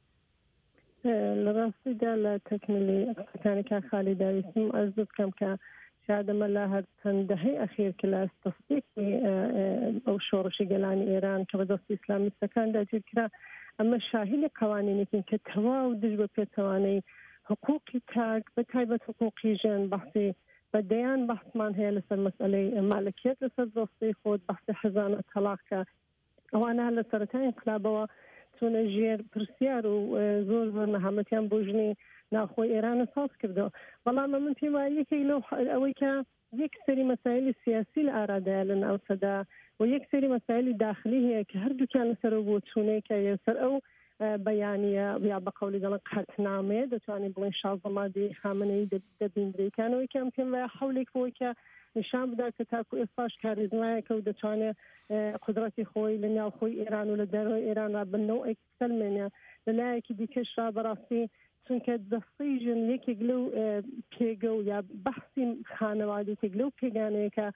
لە ڕاستیدا لە تەکنیلی قسەکانی کا خالی داویستم ئەرز بکەم کە شادەمە لە هەر چەند دەهەی ئەخیر کە لە تەسبیقی ئەو شۆڕشی گەلانی ئێران کە بەدەستی ئیسلامیستەکاندا گیرکرا ئەمە شاهینی قوانینێکین کە تەواو دژ بە پێچەوانەی حقوقی تاک بە تایبەت حقوقی ژن بەحسی بەدەیان بەحسمان هەیە لەسەر مەسئلەی مالکیت لەسەر دۆستی خۆت بەحسی حەزانە تەلاق کە ئەوانە لە سەرەتای انقلابەوە چۆنە ژێر پرسیار و زۆر زۆر نەهامەتیان بۆ ژنی ناخۆی ئێرانە ساز کردەوە. بەڵام من پێم وایە یەکێک لەو ئەوەی کە یەک سەری مەسایلی سیاسی لە ئارادایە لە ناوچەدا و یەک سەری مەسایلی داخلی هەیە کە هەردووکیان لەسەرەوە بۆ چوونەیەکە یەسەر ئەو بەیانیە یا بە قەولی دەڵێن قەتنامێ دەتوانین بڵێن شازەمادی خامنەی دەبیندرێکانەوەی کەم پێم وایە حەولێک بۆی کە نیشان بدا کە تاکو ئێستاش کاریزمایەکە و دەتوانێت قدرەتی خۆی لە ناو خۆی ئێران و لە دەرەوەی ئێران بنەوەی سەلمێنە لەلایەکی دیکەشرا بەڕاستی چونکە دەستەی ژن یەکێک لەو پێگە و یا بەحسی خانەوادێکێک لەو پێگانەیەکە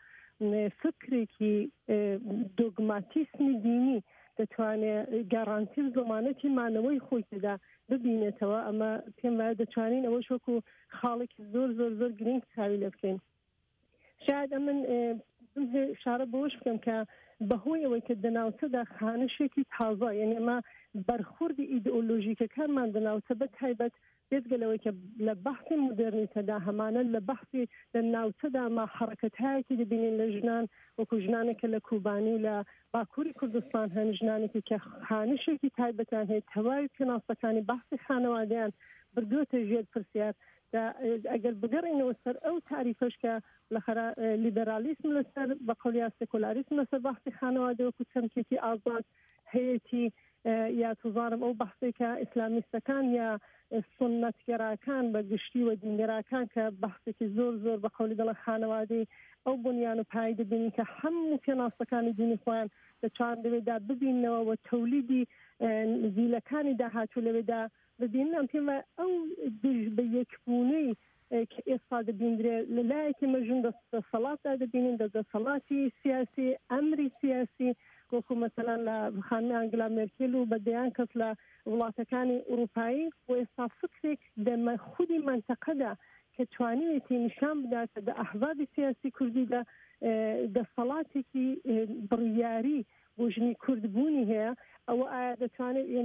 فکرێکی دۆگماتیسمی دینی دەتوانێت گارانتی زمانەتی مانەوەی خۆی تێدا ببینێتەوە. ئەمە پێم وایە دەتوانین ئەوەش وەکو خاڵێکی زۆر زۆر زۆر گرنگ چاوی لێ بکەین. شاید ئەمن شارە بەوەش بکەم کە بەهۆی ئەوەی کە دەناوچەدا خانشێکی تازە یعنی ئەمە بەرخوردی ئیدئۆلۆژیکەکانمان دەناوچە بە تایبەت بێتگەلەوەی کە لە بەحسی مدرنیتەدا هەمانە لە بەحسی لە ناوچەدا ما حرەکەتایەکی دەبینین لە ژنان وەکو ژنانێکە لە کوبانی و لە باکووری کوردستان هەن ژنانێکی کە خانشێکی تایبەتیان هەیە تەواوی پێناسەکانی بەحسی خانەوادەیان بردووەتە ژێر پرسیار ئەگەر بگەڕینەوە سەر ئەو تاریفەش کە لەخەرا لیبرالیسم لەسەر بە قەولیا سێکولاریسم لەسەر بەحسی خانەوادە وەکو چەمکێتی ئازاد هەیەی یا توزارم ئەو بەحسێکە ئیسلامیستەکان یا سنەتگەراکان بە گشتی و دینگەراکان کە بەحسێکی زۆر زۆر بە قەولی دەڵێن خانەوادەی ئەو بنیان و پای دەبینین کە هەموو پێناسەکانی دینی خۆیان دەتوان دەوێدا ببینەوە و تەولیدی زیلەکانی داهاتوو لەوێدا ببینن. ئەم پێم وایە ئەو دژ بە یەکبوونەی کە ئێستا دەبیندرێت لەلایەکی مەژن دەسەڵاتدا دەبینین دەسەڵاتی سیاسی ئەمری سیاسی وەکو مەسەلەن لە خانمی ئەنگلا مێرکێل و بەدەیان کەس لە وڵاتەکانی ئوروپایی و ئێستا فکرێک دەمە خودی منتەقەدا کە توانیوێتی نیشان بدات کە دە ئەحزابی سیاسی کوردیدا دەسەڵاتێکی بڕیاری بۆ ژنی کوردبوونی هەیە ئەوە ئایا دەتوانێت یعنی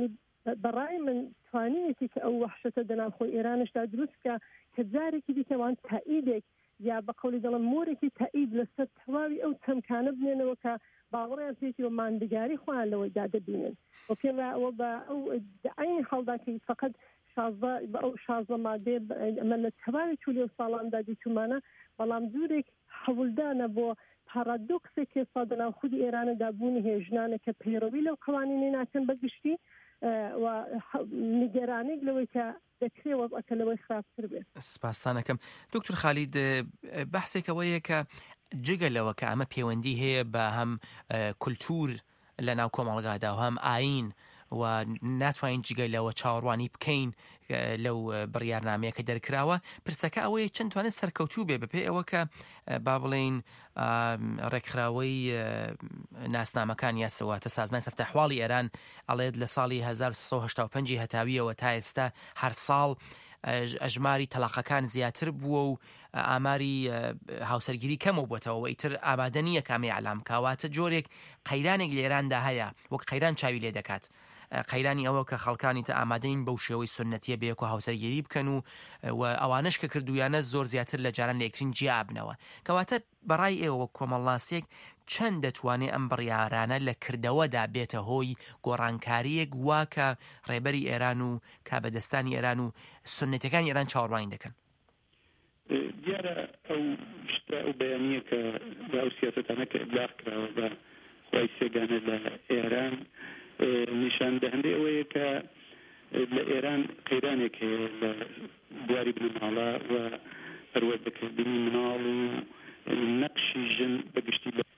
بەڕای من توانیەتی کە ئەو وەحشەتە دەناوخۆی ئێرانشدا دروستکە کە جارێکی دیکەوان تائیدێک یا بە قەولی دەڵم مۆرێکی تائید لەسەر تەواوی ئەو چەمکانە بنێنەوە کە باوەڕیان پێێتی و ماندگاری خۆیان لەوەی دادەبینن و پێم ئەوە بە ئەو عین هەڵداکەی فقط بە ئەو 16 مادێ ئەمە لە تەواوی چولی و ساڵاندا دیتومانە بەڵام جوورێک هەوڵدانە بۆ پارادۆکسێک کێسا دەناوخودی ئێرانەدا بوونی هێژنانە کە پەیڕەوی لەو قوانینەی ناکەن بەگشتی و نیگەرانێک لەوەی کە دەکرێت وەزعەکە لەوەی خراپتر بێت. سپاسانەکەم دکتور خالید بەحسێکەوەیە کە جگەلەوە کە ئەمە پەیوەندی هەیە بە هەم کولتور لە ناو کۆمەڵگادا و هەم ئاین و ناتوانین جگەلەوە چاوەڕوانی بکەین لەو بڕیارنامەیە کە دەرکراوە پرسەکە ئەوەیە چەند توانێت سەرکەوتوو بێ بەپێی ئەوە کە با بڵێن ڕێکخراوەی ناسنامەکان یا سەواتە سازمان سەرتەحواڵی ئێران ئەڵێت لە ساڵی 1985 هەتاویەوە تا ئێستا هەر ساڵ ئەژماری تەلاقەکان زیاتر بووە و ئاماری هاوسەرگیری کەمەوە بووەتەوە و ئیتر ئامادە نییە کامی ئەعلام کاواتە جۆرێک قەیرانێک لە ئێراندا هەیە وەک قەیران چاوی لێ دەکات قەیرانی ئەوە کە خەڵکانی تە ئامادەین بەو شێوەی سنەتیە بەیەک و هاوسەرگیری بکەن و ئەوانش کە کردویانە زۆر زیاتر لە جاران لە یەکترین جیا بنەوە کەواتە بەڕای ئێوە کۆمەڵناسێک چەند دەتوانێت ئەم بڕیارانە لە کردەوەدا بێتە هۆی گۆڕانکاریەک واکە ڕێبەری ئێران و کابەدەستانی ئێران و سنەتەکانی ئێران چاوەڕوانی دەکەن. دیارە ئەو شتە ئەو بەیانیە کە ئەو سیاسەتانە کە ئبلاغ کراوە بە خۆی سێگانە لە ئێران نیشان دەهەندێ ئەوەیە کە لە ئێران قەیرانێک هەیە لە بواری بنەماڵە و پەروەردەکردنی مناڵ و نەقشی ژن بەگشتی لە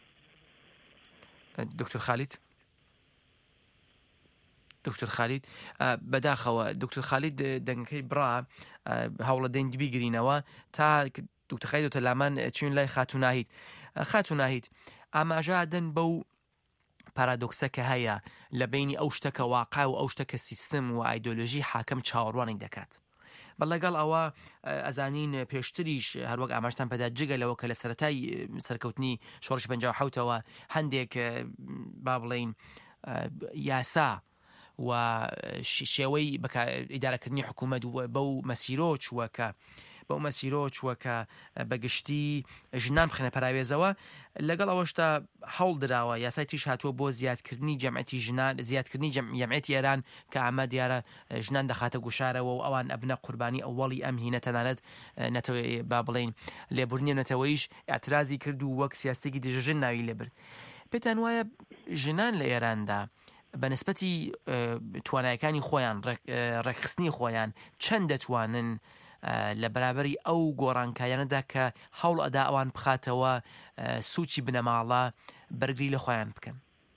دکتور خالید بەداخەوە دکتور خالید دەنگەکەی بڕا هەوڵە دەنگی بیگرینەوە تا دکتور خالید و تەلامان چین لای خاتوناهید ئاماژادن بەو پارادۆکسە کە هەیە لە بینی ئەو شتەکە واقع و ئەو شتەکە سیستم و ئایدۆلۆژی حاکەم چاوەڕوانی دەکات بە لەگەڵ ئەوە ئەزانین پێشتریش هەروەک ئاماژتان پێدا جگەلەوە کە لە سەرەتای سەرکەوتنی شۆڕش 57ەوە هەندێک با بڵێن یاسا و شێوەی ئیدارەکردنی حکوومەت بەو مەسیرۆ چووەکە بەگشتی ژنان بخێنە پەراوێزەوە لەگەڵ ئەوەشتا هەوڵ دراوە یاسای تیش هاتووە بۆ زیادکردنی جەمعەتی ژنان زیادکردنی جەمعەتی ئێران کە ئەمە دیارە ژنان دەخاتە گوشارەوە و ئەوان ئەبنە قوربانی ئەوڵی ئەم هینە تەنانەت نەتەوەی با بڵێن لێبوردنی نەتەوەیش ئاعترازی کرد و وەک سیاسەتێکی دژن ناوی لێبرد پێتان وایە ژنان لە ئێراندا بەنسبەتی توانایەکانی خۆیان ڕێکخستنی خۆیان چەند دەتوانن لە بەرابەری ئەو گۆڕانکایانەدا کە هەوڵ ئەدا ئەوان بخاتەوە سوچی بنەماڵە بەرگری لە خۆیان بکەن؟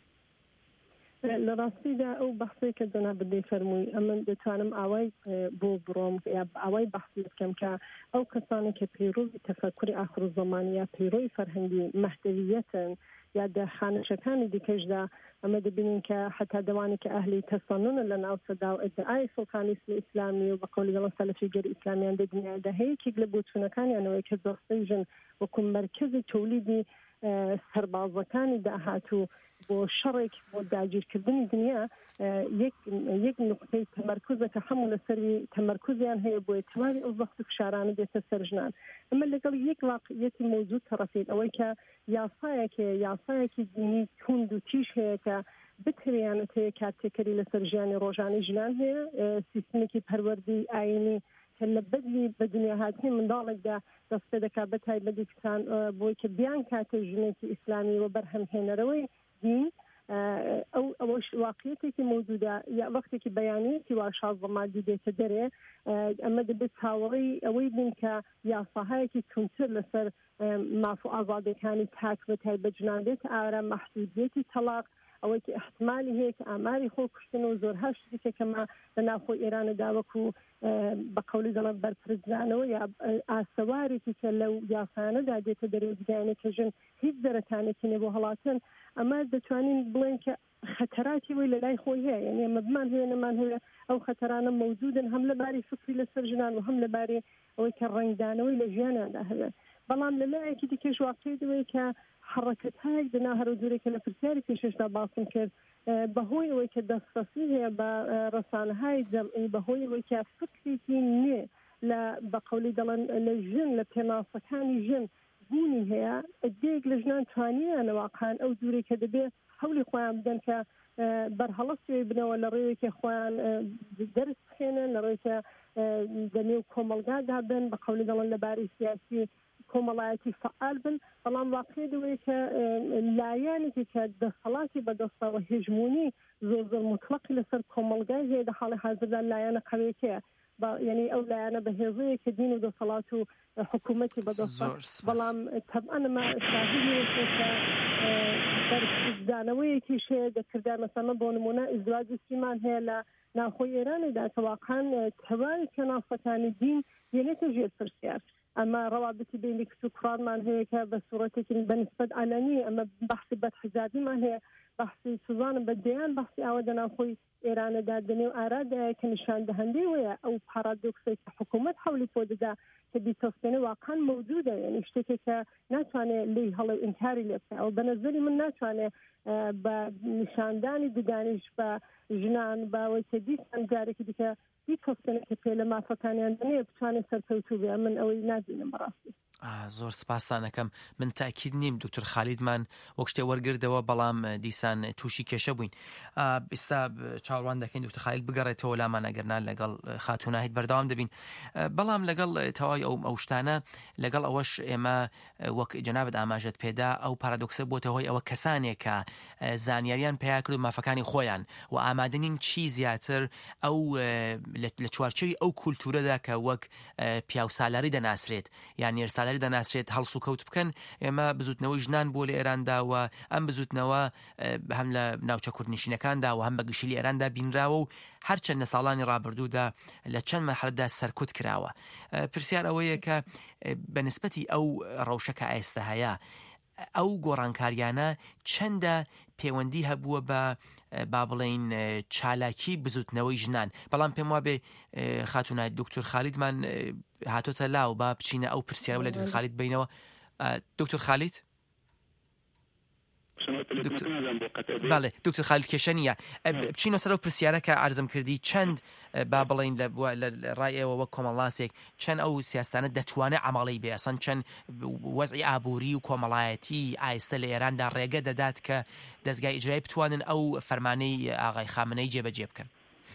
لە ڕاستیدا ئەو بەحسەی کە جەناب بدەی فەرمووی ئەمە دەتوانم ئاوای بۆ بڕۆم یا ئاوای بەحسی بکەم کە ئەو کەسانی کە پەیرۆی تەفەکوری ئاخرزەمانی یا پەیرۆی فەرهەنگی مەهدەویەتن یا دە خانشەکانی دیکەشدا ئەمە دەبینین کە حتا دەوانی کە ئەهلی تەسەنونە لە ناو سەدا و ئیدعای سڵتانیسم ئیسلامی و بە قەولی دەڵێن سەلەفی گەری ئیسلامیان دەدنیادا هەیەکێک لە بۆچوونەکانیانەوەی کە دۆستەی ژن وەکو مەرکەزی تۆلیدی سەربازەکانی داهاتوو بۆ شەڕێک بۆ داگیرکردنی دنیا یەک نقطەی تەمەرکوزە کە هەموو لەسەری تەمەرکوزیان هەیە بۆ تەواوی ئەو زەخت و فشارانە دێتە سەر ژنان ئەمە لەگەڵ یەک واقعیەتی موجود تەڕەفێت ئەوەی کە یاسایەکی دینی توند و تیش هەیە کە بتوانێت هەیە کاتێکەری لەسەر ژیانی ڕۆژانی ژنان هەیە سیستمێکی پەروەردی ئاینی کە لە بەدلی بە دنیا هاتنی منداڵێکدا دەست پێ دەکات بە تایبەتی کتان بۆی کە بیان کاتە ژنێکی ئیسلامی و بەرهەمهێنەرەوەی دین ئەوەش واقعیەتێکی موجودە یا وەختێکی بەیانەتی وا 16 مادی دێتە دەرێ ئەمە دەبێت چاوەڕێی ئەوەی بین کە یاساهایەکی تونتر لەسەر ماف و ئازادەکانی تاک بە تایبەت ژنان بێت ئارە مەحدودیەتی تەلاق ئەوەی کە احتمالی هەیە کە ئاماری خۆکوشتن و زۆرها شتێکە کەمە لە ناوخۆی ئێرانەدا وەکو بە قەولی دەڵێن بەرپرسدانەوە یا ئاسەوارێکی کە لەو یاسانەدا دێتە دەرێزگایانە کە ژن هیچ دەرەتانێکی نێ بۆ هەڵاتن ئەمە دەتوانین بڵێن کە خەتەراتی وی لە لای خۆی هەیە یعنی ئەمە بمان هەیە نەمان هەیە ئەو خەتەرانە موجودن هەم لەباری فکری لەسەر ژنان و هەم لەباری ئەوەی کە ڕنگدانەوەی لە ژیانیاندا هەیە بەڵام لەلایەکی دیکەش واقعی دەوەی کە حرەکەتایەک دنا هەرو جۆرێکە لە پرسیاری پێشەشدا باسم کرد بەهۆی ئەوەی کە دەسترسی هەیە بە ڕسانەهای جەمعی بەهۆی ئەوەی کە فکرێکی نوێ لە بەقەولی دەڵێن لە ژن لە پێناسەکانی ژن بوونی هەیە ئەدێک لە ژنان توانیانەواقعان ئەو دوورێ کە دەبێت هەولی خۆیان بدەن کە بەرهەڵەستی بنەوە لە ڕێوێکی خۆیان دەرس بخێنن لە ڕێکە دەنێو کۆمەلگادا بن بە قەولی دەڵێن لەبارەی سیاسی کۆمەڵایەتی فعال بن بەڵام واقعی دەوەیە کە لایەنێکی کە دەسەڵاتی بەدەستەوە هێژمونی زۆر مطلقی لەسەر کۆمەلگای هەیە لە حاڵی حاضردا لایەنە قەوێتەیە یعنی ئەو لایەنە بەهێزەیە کە دین و دەسەڵات و حکوومەتی بەدەستە بەڵام تەبعەنەمە شاهدی بەرزدانەوەیەکی شەیە دەکردار مەسەڵەن بۆ نمونە ئیزدواج سیمان هەیە لە ناوخۆی ئێرانێدا کە واقعاً تەواوی پێناسەکانی دین دێنێتە ژێر پرسیار ئەمە ڕەوابەتی بینی کچ و کوڕانمان هەیە کە بە سوورەتێکی بەنسبەت عەلەنی ئەمە بەحسی بەدحجابیمان هەیە بەحسی سوزانە بەدەیان بەحسی ئەوە لە ناوخۆی ئێرانەدا دەنێو ئارادایە کە نیشان دەهەندەی وەیە ئەو پارادۆکسێک کە حکوومەت هەولی بۆ دەدا کە بیتەستێنە واقعاً موجودە یعنی شتێکێک کە ناتوانێت لی هەڵە ئینکاری لێ بکە ئەو بەنەزەری من ناتوانێت بە نیشاندانی ددانیش بە ژنان باوەی کە دیسان جارێکی دیکە بیتەستێنە کە پێ لە مافەکانیان دەنێ بتوانێت سەرکەوتوو بێ من ئەوەی نازانم بەڕاستی زۆر سپاسانەکەم من تاکید نیم دکتۆر خالیدمان وەک شتێ وەرگردەوە بەڵام دیسان تووشی کێشە بووین ئێستا چاوەڕوان دەکەین دکتۆر خالید بگەڕێتەوە لامان ئەگەرنا لەگەڵ خاتوناهیت بەردەوام دەبین بەڵام لەگەڵ تەواوی ئەو شتانە لەگەڵ ئەوەش ئێمە وەک جەنابەت ئاماژەت پێدا ئەو پارادۆکسە بۆتە هۆی ئەوە کەسانێک کە زانیاریان پێیا کرد و مافەکانی خۆیان و ئامادەنین چی زیاتر ئەو لە چوارچەوی ئەو کولتورەدا کە وەک پیاوسالاری دەناسرێت یان نێرسالاری دەناسرێت هەڵس و کەوت بکەن ئێمە بزوتنەوەی ژنان بۆ لە ئێرانداوە ئەم بزوتنەوە هەم لە ناوچە کوردنشینەکاندا و هەم بە گشتی لە ئێراندا بینراوە و هەرچەند لە ساڵانی ڕابردوودا لە چەند مەرحەلەدا سەرکوت کراوە پرسیار ئەوەیە کە بەنسبەتی ئەو ڕەوشەکە ئێستا هەیە ئەو گۆڕانکاریانە چەندە پەیوەندی هەبووە بە با بڵێین چالاکی بزوتنەوەی ژنان بەڵام پێم وابێ خاتونای دکتۆر خالیدمان هاتۆتە لاو با بچینە ئەو پرسیارە لە دکتۆر خالید بینەوە دکتۆر خالید بەڵێ دکتۆر خالید کێشە نییە بچینە سەر ئەو پرسیارە کە عەرزم کردی چەند با بڵێن لە ڕایەوە وەک کۆمەڵاسێک چەند ئەو سیاستانە دەتوانێت عەمەڵی بێ ئەسەن چەند وەزعی ئابووری و کۆمەڵایەتی ئایستە لە ئێراندا ڕێگە دەدات کە دەستگای ئیجرایی بتوانن ئەو فەرمانەی ئاغای خامنەی جێبەجێ بکەن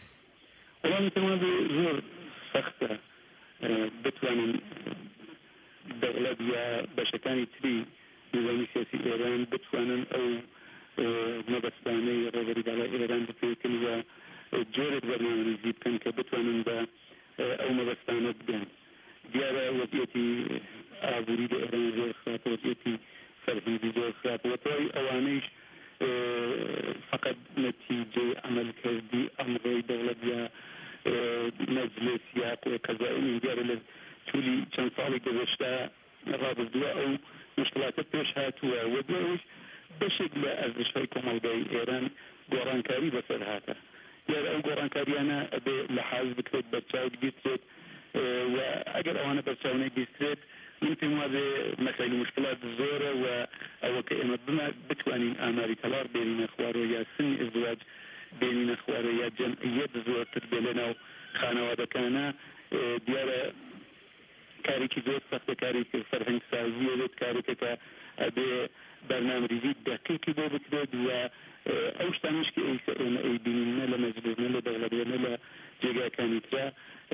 زۆر سەختە بتوانن دەوڵەت یا بەشەکانی تری نظامی سیاسی ئێران بتوانن ئەو مەبەستانەی ڕێبەریداڵای ئێران بپێکن و جۆرێک بەرنامەریزی بکەن کە بتوانن بە ئەو مەبەستانە بدەن دیارە وەزعیەتی ئابووری لە ئێران زۆر خراپە وەزعیەتی فەرهەنگی زۆر خراپە وەتەوەی ئەوانەیش فقط نەتیجەی عەمەلکردی ئەمڕۆی دەوڵەت یا مەجلس یا قەزایین دیارە لە توولی چەند ساڵی گەذشتە ڕابردووە ئەو مشکلاتە پێش هاتووە و دوێش بەشێک لە ئەرزشهای کۆمەڵگای ئێران گۆڕانکاری بەسەر هاتە دیارە ئەو گۆڕانکاریانە ئەبێ لە حاز بکرێت بەرچاوت بیسترێت و ئەگەر ئەوانە بەرچاونەی بیسترێت من پێم وابێ مەسائل مشکلات زۆرە و ئەوە کە ئێمە بتوانین ئاماری تەلاق بێنینە خوارەوە یا سنی ئەزدواج بێنینە خوارەوە یا جەمعیەت زۆرتر بێ لەناو خانەوادەکانە دیارە کارێکی زۆر سەختە کارێکی فەرهەنگ سازیە بێت کارێکە کە ئەبێ بەرنامەریزی دەقیقی بۆ بکرێت و ئەو شتانش کە ئێمە ئەیبینینە لە مەجلسنە لە دەوڵەتێنە لە جێگاکانی ترا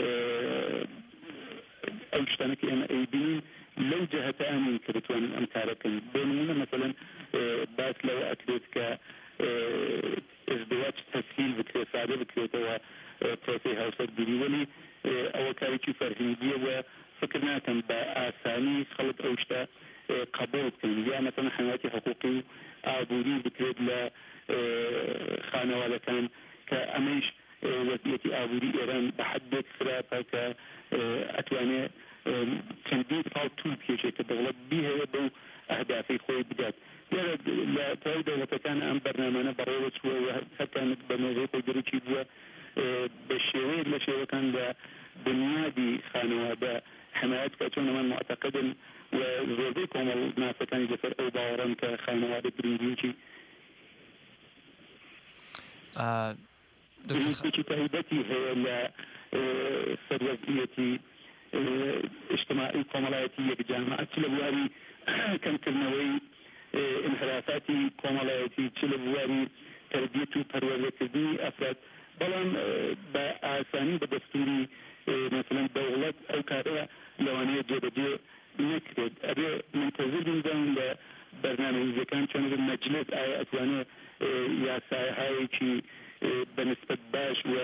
ئەو شتانە کە ئێمە ئەیبینین لەو جەهەتە ئەمین کە بتوانین ئەم کارەکەن بۆ نمونە مەسەڵەن باس لەوە ئەکرێت کە ئەزدواج تەسهیل بکرێت سادە بکرێتەوە پرۆسەی هاوسەرگیری وەلی ئەوە کارێکی فەرهەنگیە و فکر ناکەم بە ئاسانی خەڵک ئەو شتە قبول بکەن یا مەسەڵەن حمایەتی حقوقی و ئابووری بکرێت لە خانەوادەکان کە ئەمەش وەزعیەتی ئابووری ئێران بە حەدێک خراپە کە ئەتوانێت چەندین ساڵ توول بکێشێت کە دەوڵەت بیهەیە بەو ئەهدافەی خۆی بدات دیارە لە تەواوی دەوڵەتەکان ئەم بەرنامانە بەڕێوە چووە و هەرکانت بە نۆڤەی خۆی دەرەکی بووە بە شێوەیەک لە شێوەکان لە بنیادی خانەوادە حمایەت کە چۆن من معتەقدم و زۆربەی کۆمەڵ ناسەکانی لەسەر ئەو باوەڕەن کە خانەوادە گرنگیوکی دكتور تایبەتی هەیە لە سەروەزیەتی اجتماعی کۆمەڵایەتی یەک جامعە چ لە بواری کەمکردنەوەی انحرافاتی کۆمەڵایەتی چ لە بواری تربیەت و پەروەردەکردنی ئەفراد بەڵام بە ئاسانی بە دەستوری مثلا دەوڵەت ئەو کارە لەوانەیە جێبەجێ نەکرێت ئەبێ منتەزر بنزان لە بەرنامەریزەکان چۆن مەجلس ئایا ئەتوانێت یاساهایەکی بنسبت باش و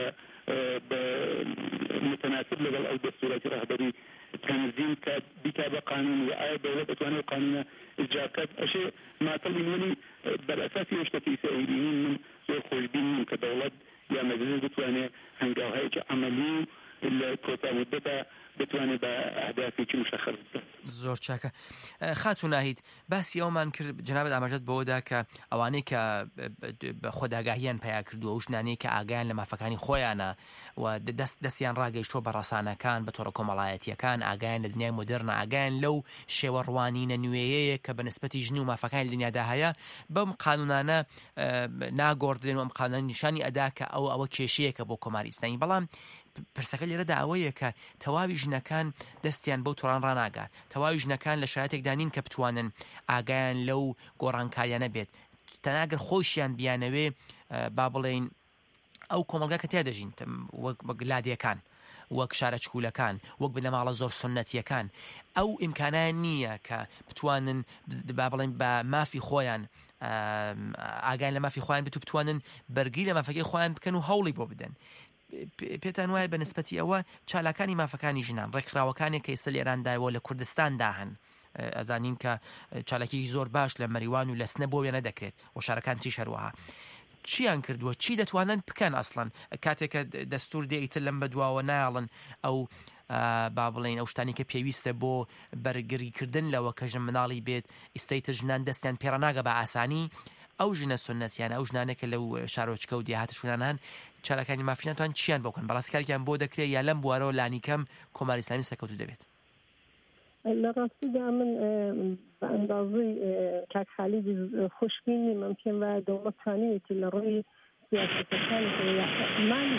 متناسب لەگەڵ ئەو دەستوراتی ڕاهبەری تەنظیم کات بیکا بە قانون و ئایا دەوڵەت ئەتوانێت قانونە ئیجرا بکات ئەشێ ماتەڵی منی بەرئەساسی ئەو شتێکی ئیسرائیلین من زۆر خۆشبین نیم کە دەوڵەت یا مەجلس بتوانێت هەنگاوهایەکی عەمەلی لە کۆتا مودەتا بتوانێت بە ئەهدافێکی مشەخص بکات. زۆر چاکە. خاتون ناهید باسی ئەومان کرد جنابەت ئاماژەت بەوەدا کە ئەوانەی کە بە خۆداگاهیان پیا کردووە و ژنانەی کە ئاگایان لە مافەکانی خۆیانە و دەستیان ڕاگەیشتۆ بە ڕەسانەکان بە تۆڕە کۆمەڵایەتیەکان ئاگایان لە دنیای مۆدرنە ئاگایان لەو شێوە ڕوانینە نوێیەیە کە بە نسبەتی ژنی و مافەکانی دنیادا هەیە بەم قانونانە ناگۆڕدرێن و ئەم قانونان نیشانی ئەدا کە ئەوە کێشەیەکە بۆ کۆماری ئیسلامی. بەڵام پرسەکە لێرەدا ئەوەیە کە تەواوی ژنەکان دەستیان بەو تۆڕان ڕناگات، تەواوی ژنەکان لە شرایطێکدا نین کە بتوانن ئاگایان لەو گۆڕانکاریانە بێت، تەناگەر خۆشیان بیانەوێ با بڵێن ئەو کۆمەلگا کە تیا دەژین وەک لادیەکان وەک شارە چکولەکان وەک بنەماڵە زۆر سنەتیەکان ئەو ئیمکانیان نییە کە بتوانن با بڵێن بە مافی خۆیان ئاگایان لە مافی خۆیان بێت و بتوانن بەرگری لە مافەکەی خۆیان بکەن و هەوڵی بۆ بدەن. پێتان وایە بە نسبەتی ئەوە چالاکانی مافەکانی ژنان ڕێکخراوەکانی کە ئێستا لێراندایەوە لە کوردستاندا هەن ئەزانین کە چالاکی زۆر باش لە مەریوان و لە سنە بۆ وێنە دەکرێت و شارەکان تیش هەروەها چیان کردووە چی دەتوانن بکەن ئەسڵەن کاتێکە دەستور دێئیتر لەم بەدواوە نایڵن ئەو با بڵێن ئەو شتانی کە پێویستە بۆ بەرگریکردن لەوە کە ژن مناڵی بێت ئیستەیتر ژنان دەستیان پێڕەناگە بە ئاسانی ئەو ژنە سنەتیانە ئەو ژنانێکە لەو شارۆچکە و دیهاتە شوێنان چالاکانی مافیناتوان چیان بۆکەن بەڕاستکاریان بۆ دەکرێت یا لەم بوارەوە لانیکەم کۆماری ئیسلامی سەرکەوتوو دەبێت. لە ڕاستیدا من بە ئەندازەی کاک خالیدی خۆشببینی من پێم وایە دەوڵەت توانێتی لە ڕۆی سیاسەتەکانی مانی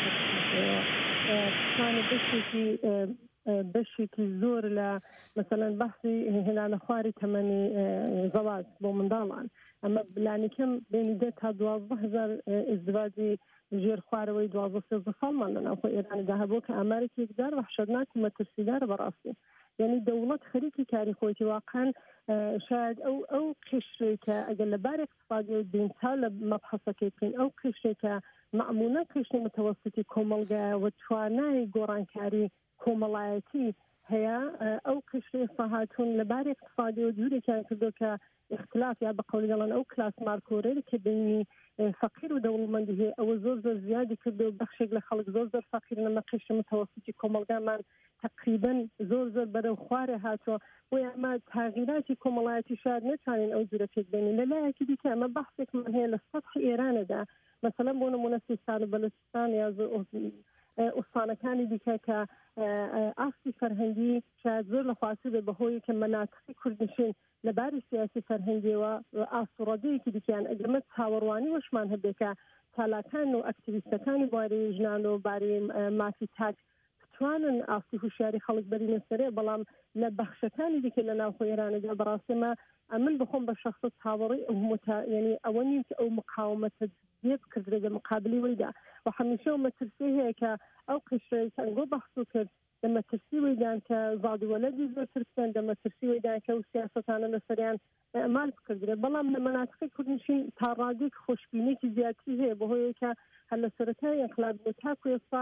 سیاسەتەکانی بەشێکی زۆر لە مثلەن بەحسی هێنانە خواری تەمەنی زەواج بۆ منداڵان ئەمە بلانیکەم بینی 10 تا 12,000 ئازدواجی ژێر خوارەوەی 12 ساڵمان لە ناوخۆی ئێراندا هەبوو کە ئامارێکی یەکدار وەحشەتناک و مەترسیدارە بەڕاستی. یعنی دەوڵەت خەریکی کاری خۆیەتی واقعاً شاید ئەو قشرێکە ئەگەر لەبارە اقتصادی و دینسا لە مەبحەسەکەی بکەین ئەو قشرێکە معموونە قشری متەوەسطی کۆمەڵگایە و توانای گۆڕانکاری کۆمەڵایەتی هەیە ئەو قشری ساهاتون لەبارە اقتصادی و دوورێکیان کردو کە اختلاف یا بە قەولی دەڵێن ئەو کلاس مارکۆرەی کە بینی فەقیر و دەوڵەمەندی هەیە ئەوە زۆر زیادی کردو و بەخشێک لە خەڵک زۆر فەقیر لەمە قشری متەوەسطی کۆمەڵگامان تقریبا زۆر بەرەو خوارە هاتووە بۆی ئەمە تاغیراتی کۆمەڵایەتی شاید نتوانین ئەو جورە پێک بینین لەلایەکی دیکە ئەمە بەحسێکمان هەیە لە سەطحی ئێرانەدا مثلا بۆ نمونە سیستان و بەلوچستان یا ئوستانەکانی دیکە کە ئاستی فەرهەنگی شاید زۆر لە خواستی بێ بەهۆی کە مەناتقی کوردنشین لەباری سیاسی فەرهەنگیەوە ئاسوڕەدەیەکی دیکەیان ئەگەمە چاوەڕوانی وەشمان هەبێکە چالاکان و ئەکتیڤیستەکانی بواری ژنان و باری مافی تاک توانن ئاستی هوشیاری خەڵک بەرینە سەرێ بەڵام لە بەخشەکانی دیکە لە ناوخۆی ئێرانەدا بەڕاستیمە من بخۆم بە شخص چاوەڕی یعنی ئەوە نیم کە ئەو مقاومەتە دێ بکردرێت لە مقابلی وەیدا و هەمیشە و مەترسی هەیە کە ئەو قشرەی چەنگۆ بەحسو کرد لە مەترسی وەیدان کە زادووەلەدی زۆر ترسێن لە مەترسی وەیدان کە ئەو سیاسەتانە لەسەریان ئەمال بکردرێت بەڵام لە مەناتقی کوردنشین تا ڕادێک خۆشببینێکی زیاتری هەیە بەهۆیە کە هەر لە سەرەتای ئەنقلاب بۆ تاکو ئێستا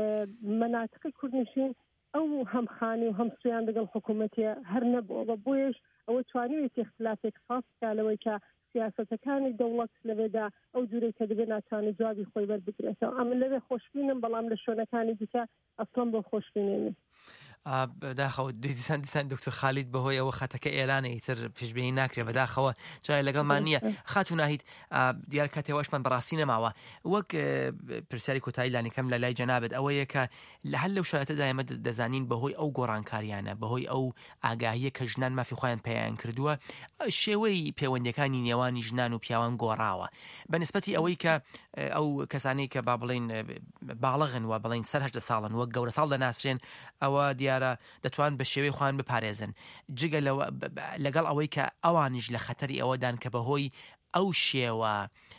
مناطقی کوردنشین ئەو هەمخانی و هەمسویان لەگەڵ حکوومەتیە هەر نەبووە بە بۆیش ئەوە توانێت اختلافێک خاص کالەوەی کە سیاسەتەکانی دەوڵەت لەوێدا ئەو جورەی کە دەبێت ناتوانێت جوابی خۆی بەربگرێتەوە ئەمە لەوێ خۆشببینم بەڵام لە شوێنەکانی دیکە ئەسڵم بۆ خۆشببینێنی. بەداخەوە دیسان دکتۆر خالید بەهۆی ئەوە خەتەکە ئێرانە ئیتر پێشبینی ناکرێت بەداخەوە جای لەگەڵمان نییە خاتو ناهیت دیار کاتێوەشمان بەڕاستی نەماوە وەک پرسیاری کۆتایی لانیکەم لە لای جەنابەت ئەوەیە کە لە هەر لەو شایەتەدا ئێمە دەزانین بەهۆی ئەو گۆڕانکاریانە بەهۆی ئەو ئاگاهیە کە ژنان مافی خۆیان پێیان کردووە شێوەی پەیوەندیەکانی نێوانی ژنان و پیاوان گۆڕاوە بەنسبەتی ئەوەی کە ئەو کەسانەی کە با بڵین باڵغن و بڵین سەر 8 ساڵن وەک گەورە ساڵ دەناسرێن ئەوە دیارە دەتوان بە شێوەی خۆیان بپارێزن جگە لەگەڵ ئەوەی کە ئەوانیش لە خەتەری ئەوەدان کە بەهۆی ئەو شێوە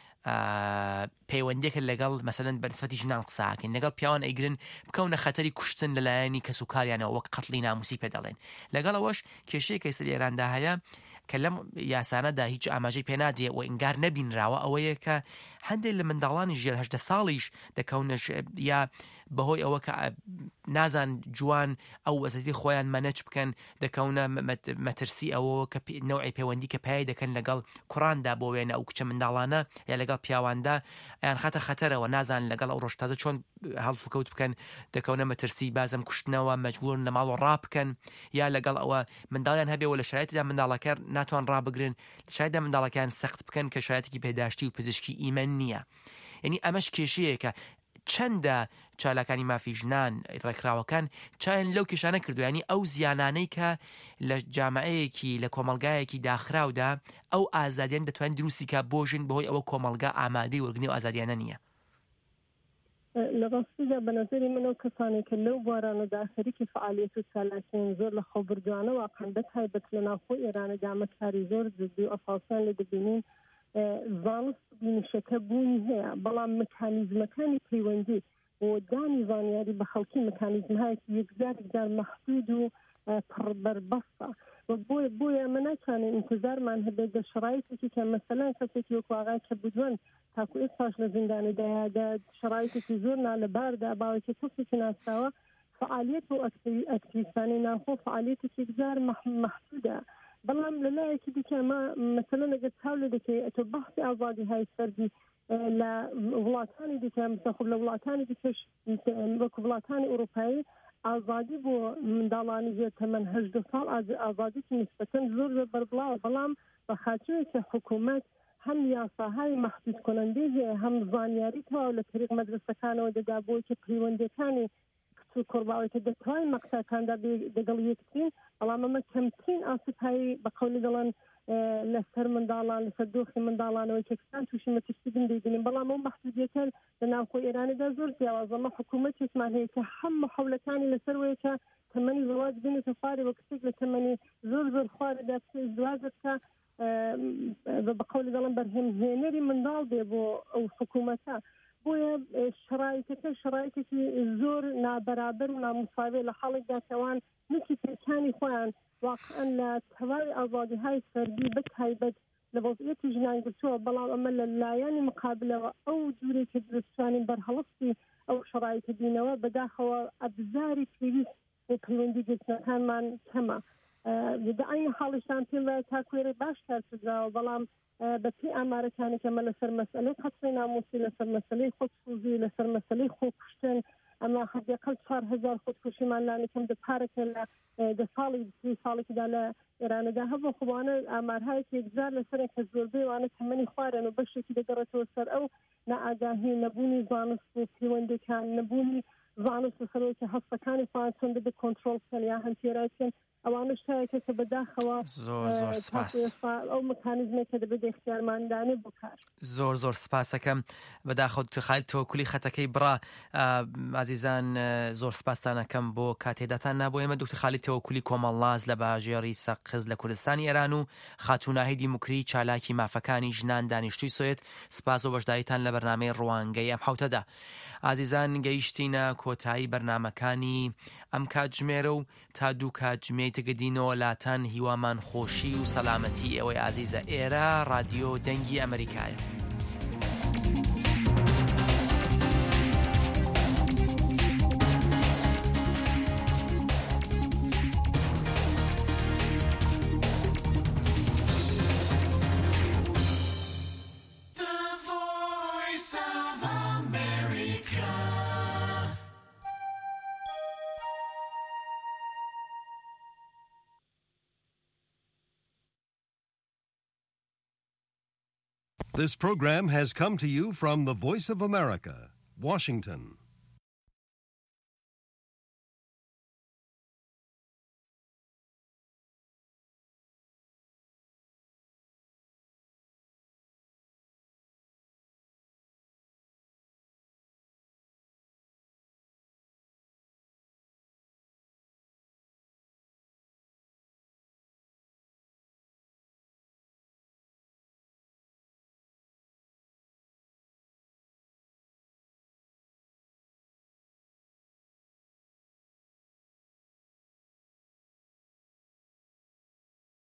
پەیوەندێکە لەگەڵ مەسەلەن بەنسبەتی ژنان قساکەین لەگەڵ پیاوان ئەیگرن بکەونە خەتەری کوشتن لەلایەنی کەس و کاریانەوە وەک قەتڵی ناموسی پێ دەڵێن لەگەڵ ئەوەش کێشەیەکی سەر ئێراندا هەیە کە لەم یاسانەدا هیچ ئاماژەی پێنادرێ و ئینگار نەبینراوە ئەوەیە کە هەندێک لە منداڵانی ژێر 8 ساڵیش دەکەونە یا بەهۆی ئەوە کە نازان جوان ئەو وەزەتی خۆیان مەنەج بکەن دەکەونە مەترسی ئەوە کە نەوعی پەیوەندی کە پێی دەکەن لەگەڵ کوڕاندا بۆ وێنە ئەو کچە منداڵانە یا لەگەڵ پیاواندا یان خاتە خەتەرەوە نازان لەگەڵ ئەو ڕۆژ تازە چۆن هەڵسو کەوت بکەن دەکەونە مەترسی بازم کوشتنەوە مەجبورن لە ماڵ ڕا بکەن یا لەگەڵ ئەوە منداڵیان هەبێەوە لە شایەتیدا منداڵەکە ناتوان ڕابگرن شایەتدا منداڵەکان سەخت بکەن کە شایەتێکی پێداشتی و پزیشکی ئیمەن نییە یعنی ئەمەش کێشەیەکە چەندە چالاکانی مافی ژنان ڕێکراوەکان چیان لەو کێشانە کردو ینی ئەو زیانانەی کە لە جامعەیەکی لە کۆمەلگایەکی داخراودا ئەو ئازادیان دەتوانین دروستی کە بۆژن بەهۆی ئەوە کۆمەلگا ئامادەی وەرگنی و ئازادیانە نییە لە ڕاستیدا بە نەزەری منەوە کەسانێک کە لەو بوارانەدا خەریکی فعالیت و چالاکیان زۆر لە خۆبردووانە واقعاً بەتایبەت لە ناوخۆی ئێرانە دامەکاری زۆر جدی و ئەساسیان لە دەبینین زانست بینشەکە بوونی هەیە بەڵام مکانیزمەکانی پەیوەندی و دانی زانیاری بە خەڵکی مکانیزمهایەکی یەکجار مەحدود و پڕبەربەستە بۆیە ئەمە ناتوانین ئینتزارمان هەبێت لە شرایطێکی کە مەسەلەن کەسێکی وەکو ئاغای کەبودوان تاکو ئێستاش لە زیندانەدایدا شرایطێکی زۆر نالەباردا باوەکی کەسێکی ناسراوە فعالیت و ئەکتیڤیستانی ناوخۆ فعالیتێکی یەکجار مەحدودە بەڵام لەلایەکی دیکە ئەمە مەسەلەن ئەگەر چاو لێ دەکەی ئەتۆ بەحسی ئازادی های فەردی لە وڵاتانی دیکە مستەخب لە وڵاتانی دیکەش وەکو وڵاتانی ئەوروپایی ئازادی بۆ منداڵانی زێر تەمەن 18 ساڵ ئازادیی نسبەتەن زۆر بەربڵاوە بەڵام بە خاطرێکی حکوومەت هەم یاساهای مەحدود کننده هەیە هەم زانیاری تەواو لە طریق مەدرسەکانەوە دەدا بۆی کە پەیوەندیەکانی کوڕباوەکە دەتوانین مەقسەکاندا دەگەڵ یەکترین بەڵام ئەمە کەمترین ئاسوپایی بە قەولی دەڵێن لەسەر منداڵان لەسەر دۆخی منداڵانەوەی کەکستان تووشی مەترسیدن دەیبینین بەڵام ئەو مەحدودیەکان لە ناوخۆی ئێرانەدا زۆر جیاوازەمە حکوومەتێکمان هەیە کە هەموو حەولەکانی لەسەر وەیە کە تەمەنی زەواج بنێتە خوارێ وە کچێک لە تەمەنی زۆر خوارەدا زواج بکە بە قەولی دەڵێن بەرهەمهێنەری منداڵ بێ بۆ ئەو حکوومەتە بۆیە شرایطێکی زۆر نابەرابەر و نامساوێ لە حاڵێکدا کەوان نوکی پێکانی خۆیان واقعا لە تەواوی ئازادیهای فەردی بەتایبەت لە وەزعیەتی ژنان گرتووە بەڵام ئەمە لە لایەنی مقابلەوە ئەو جوورێکی دروستوانین بەرهەڵستی ئەو شرایطە بینەوە بەداخەوە ئەبزاری پێویست و پەیوەندی گرتنەکانمان کەمە بەعین حاڵیشتان پێم وایە تاکوێرە باش کارکردراوە بەڵام بەپی ئامارەکانی کەمە لەسەر مەسئلەی قەتڵی ناموسی لەسەر مەسئلەی خۆدکوژی لەسەر مەسئلەی خۆکوشتن ئەمە حداقل 4000 خۆدکوشیمان لانیکەم دەپارێکە لە 10 ساڵی 20 ساڵێکدا لە ئێرانەدا هەبوو خوانە ئامارهایەکی یەکجار لەسەرێک کە زۆربەی وانە تەمەنی خوارن و بەشێکی دەگەڕێتەوە سەر ئەو نەئاگاهی نەبوونی زانست و پەیوەندیەکان نەبوونی زانست لەسەرەوەی هەستەکانی خۆیان چۆن دەبێت کۆنتڕۆڵ بکەن یا هەنتێرای بکەن ئەوانە شتایەکە کە بەداخەوە زۆر سپاس ئەو مکانیزمێکە دەبێت اختیارماندانێ بکار زۆر سپاسەکەم بەداخەوت خالید تەوەکولی خەتەکەی بڕا ئازیزان زۆر سپاسانەکەم بۆ کاتێداتان نابۆ ئێمە دکتۆر خالید تەوەکولی کۆمەڵاز لە باژێری سەقز لە کوردستانی ئێران و خاتوناهی دیموکری چالاکی مافەکانی ژنان دانیشتووی سوێت سپاس و بەشداریتان لە بەرنامەی ڕوانگەی ئەم حوتەدا ئازیزان گەیشتینە کۆتایی بەرنامەکانی ئەم کاتژمێرە و تا دوو کاتژمێی تگەدینەوە لاتان هیوامان خۆشی و سەلامەتی ئەوەی ئازیزە ئێرە رادیۆ دەنگی ئەمریکایە. This program has come to you from the Voice of America, Washington.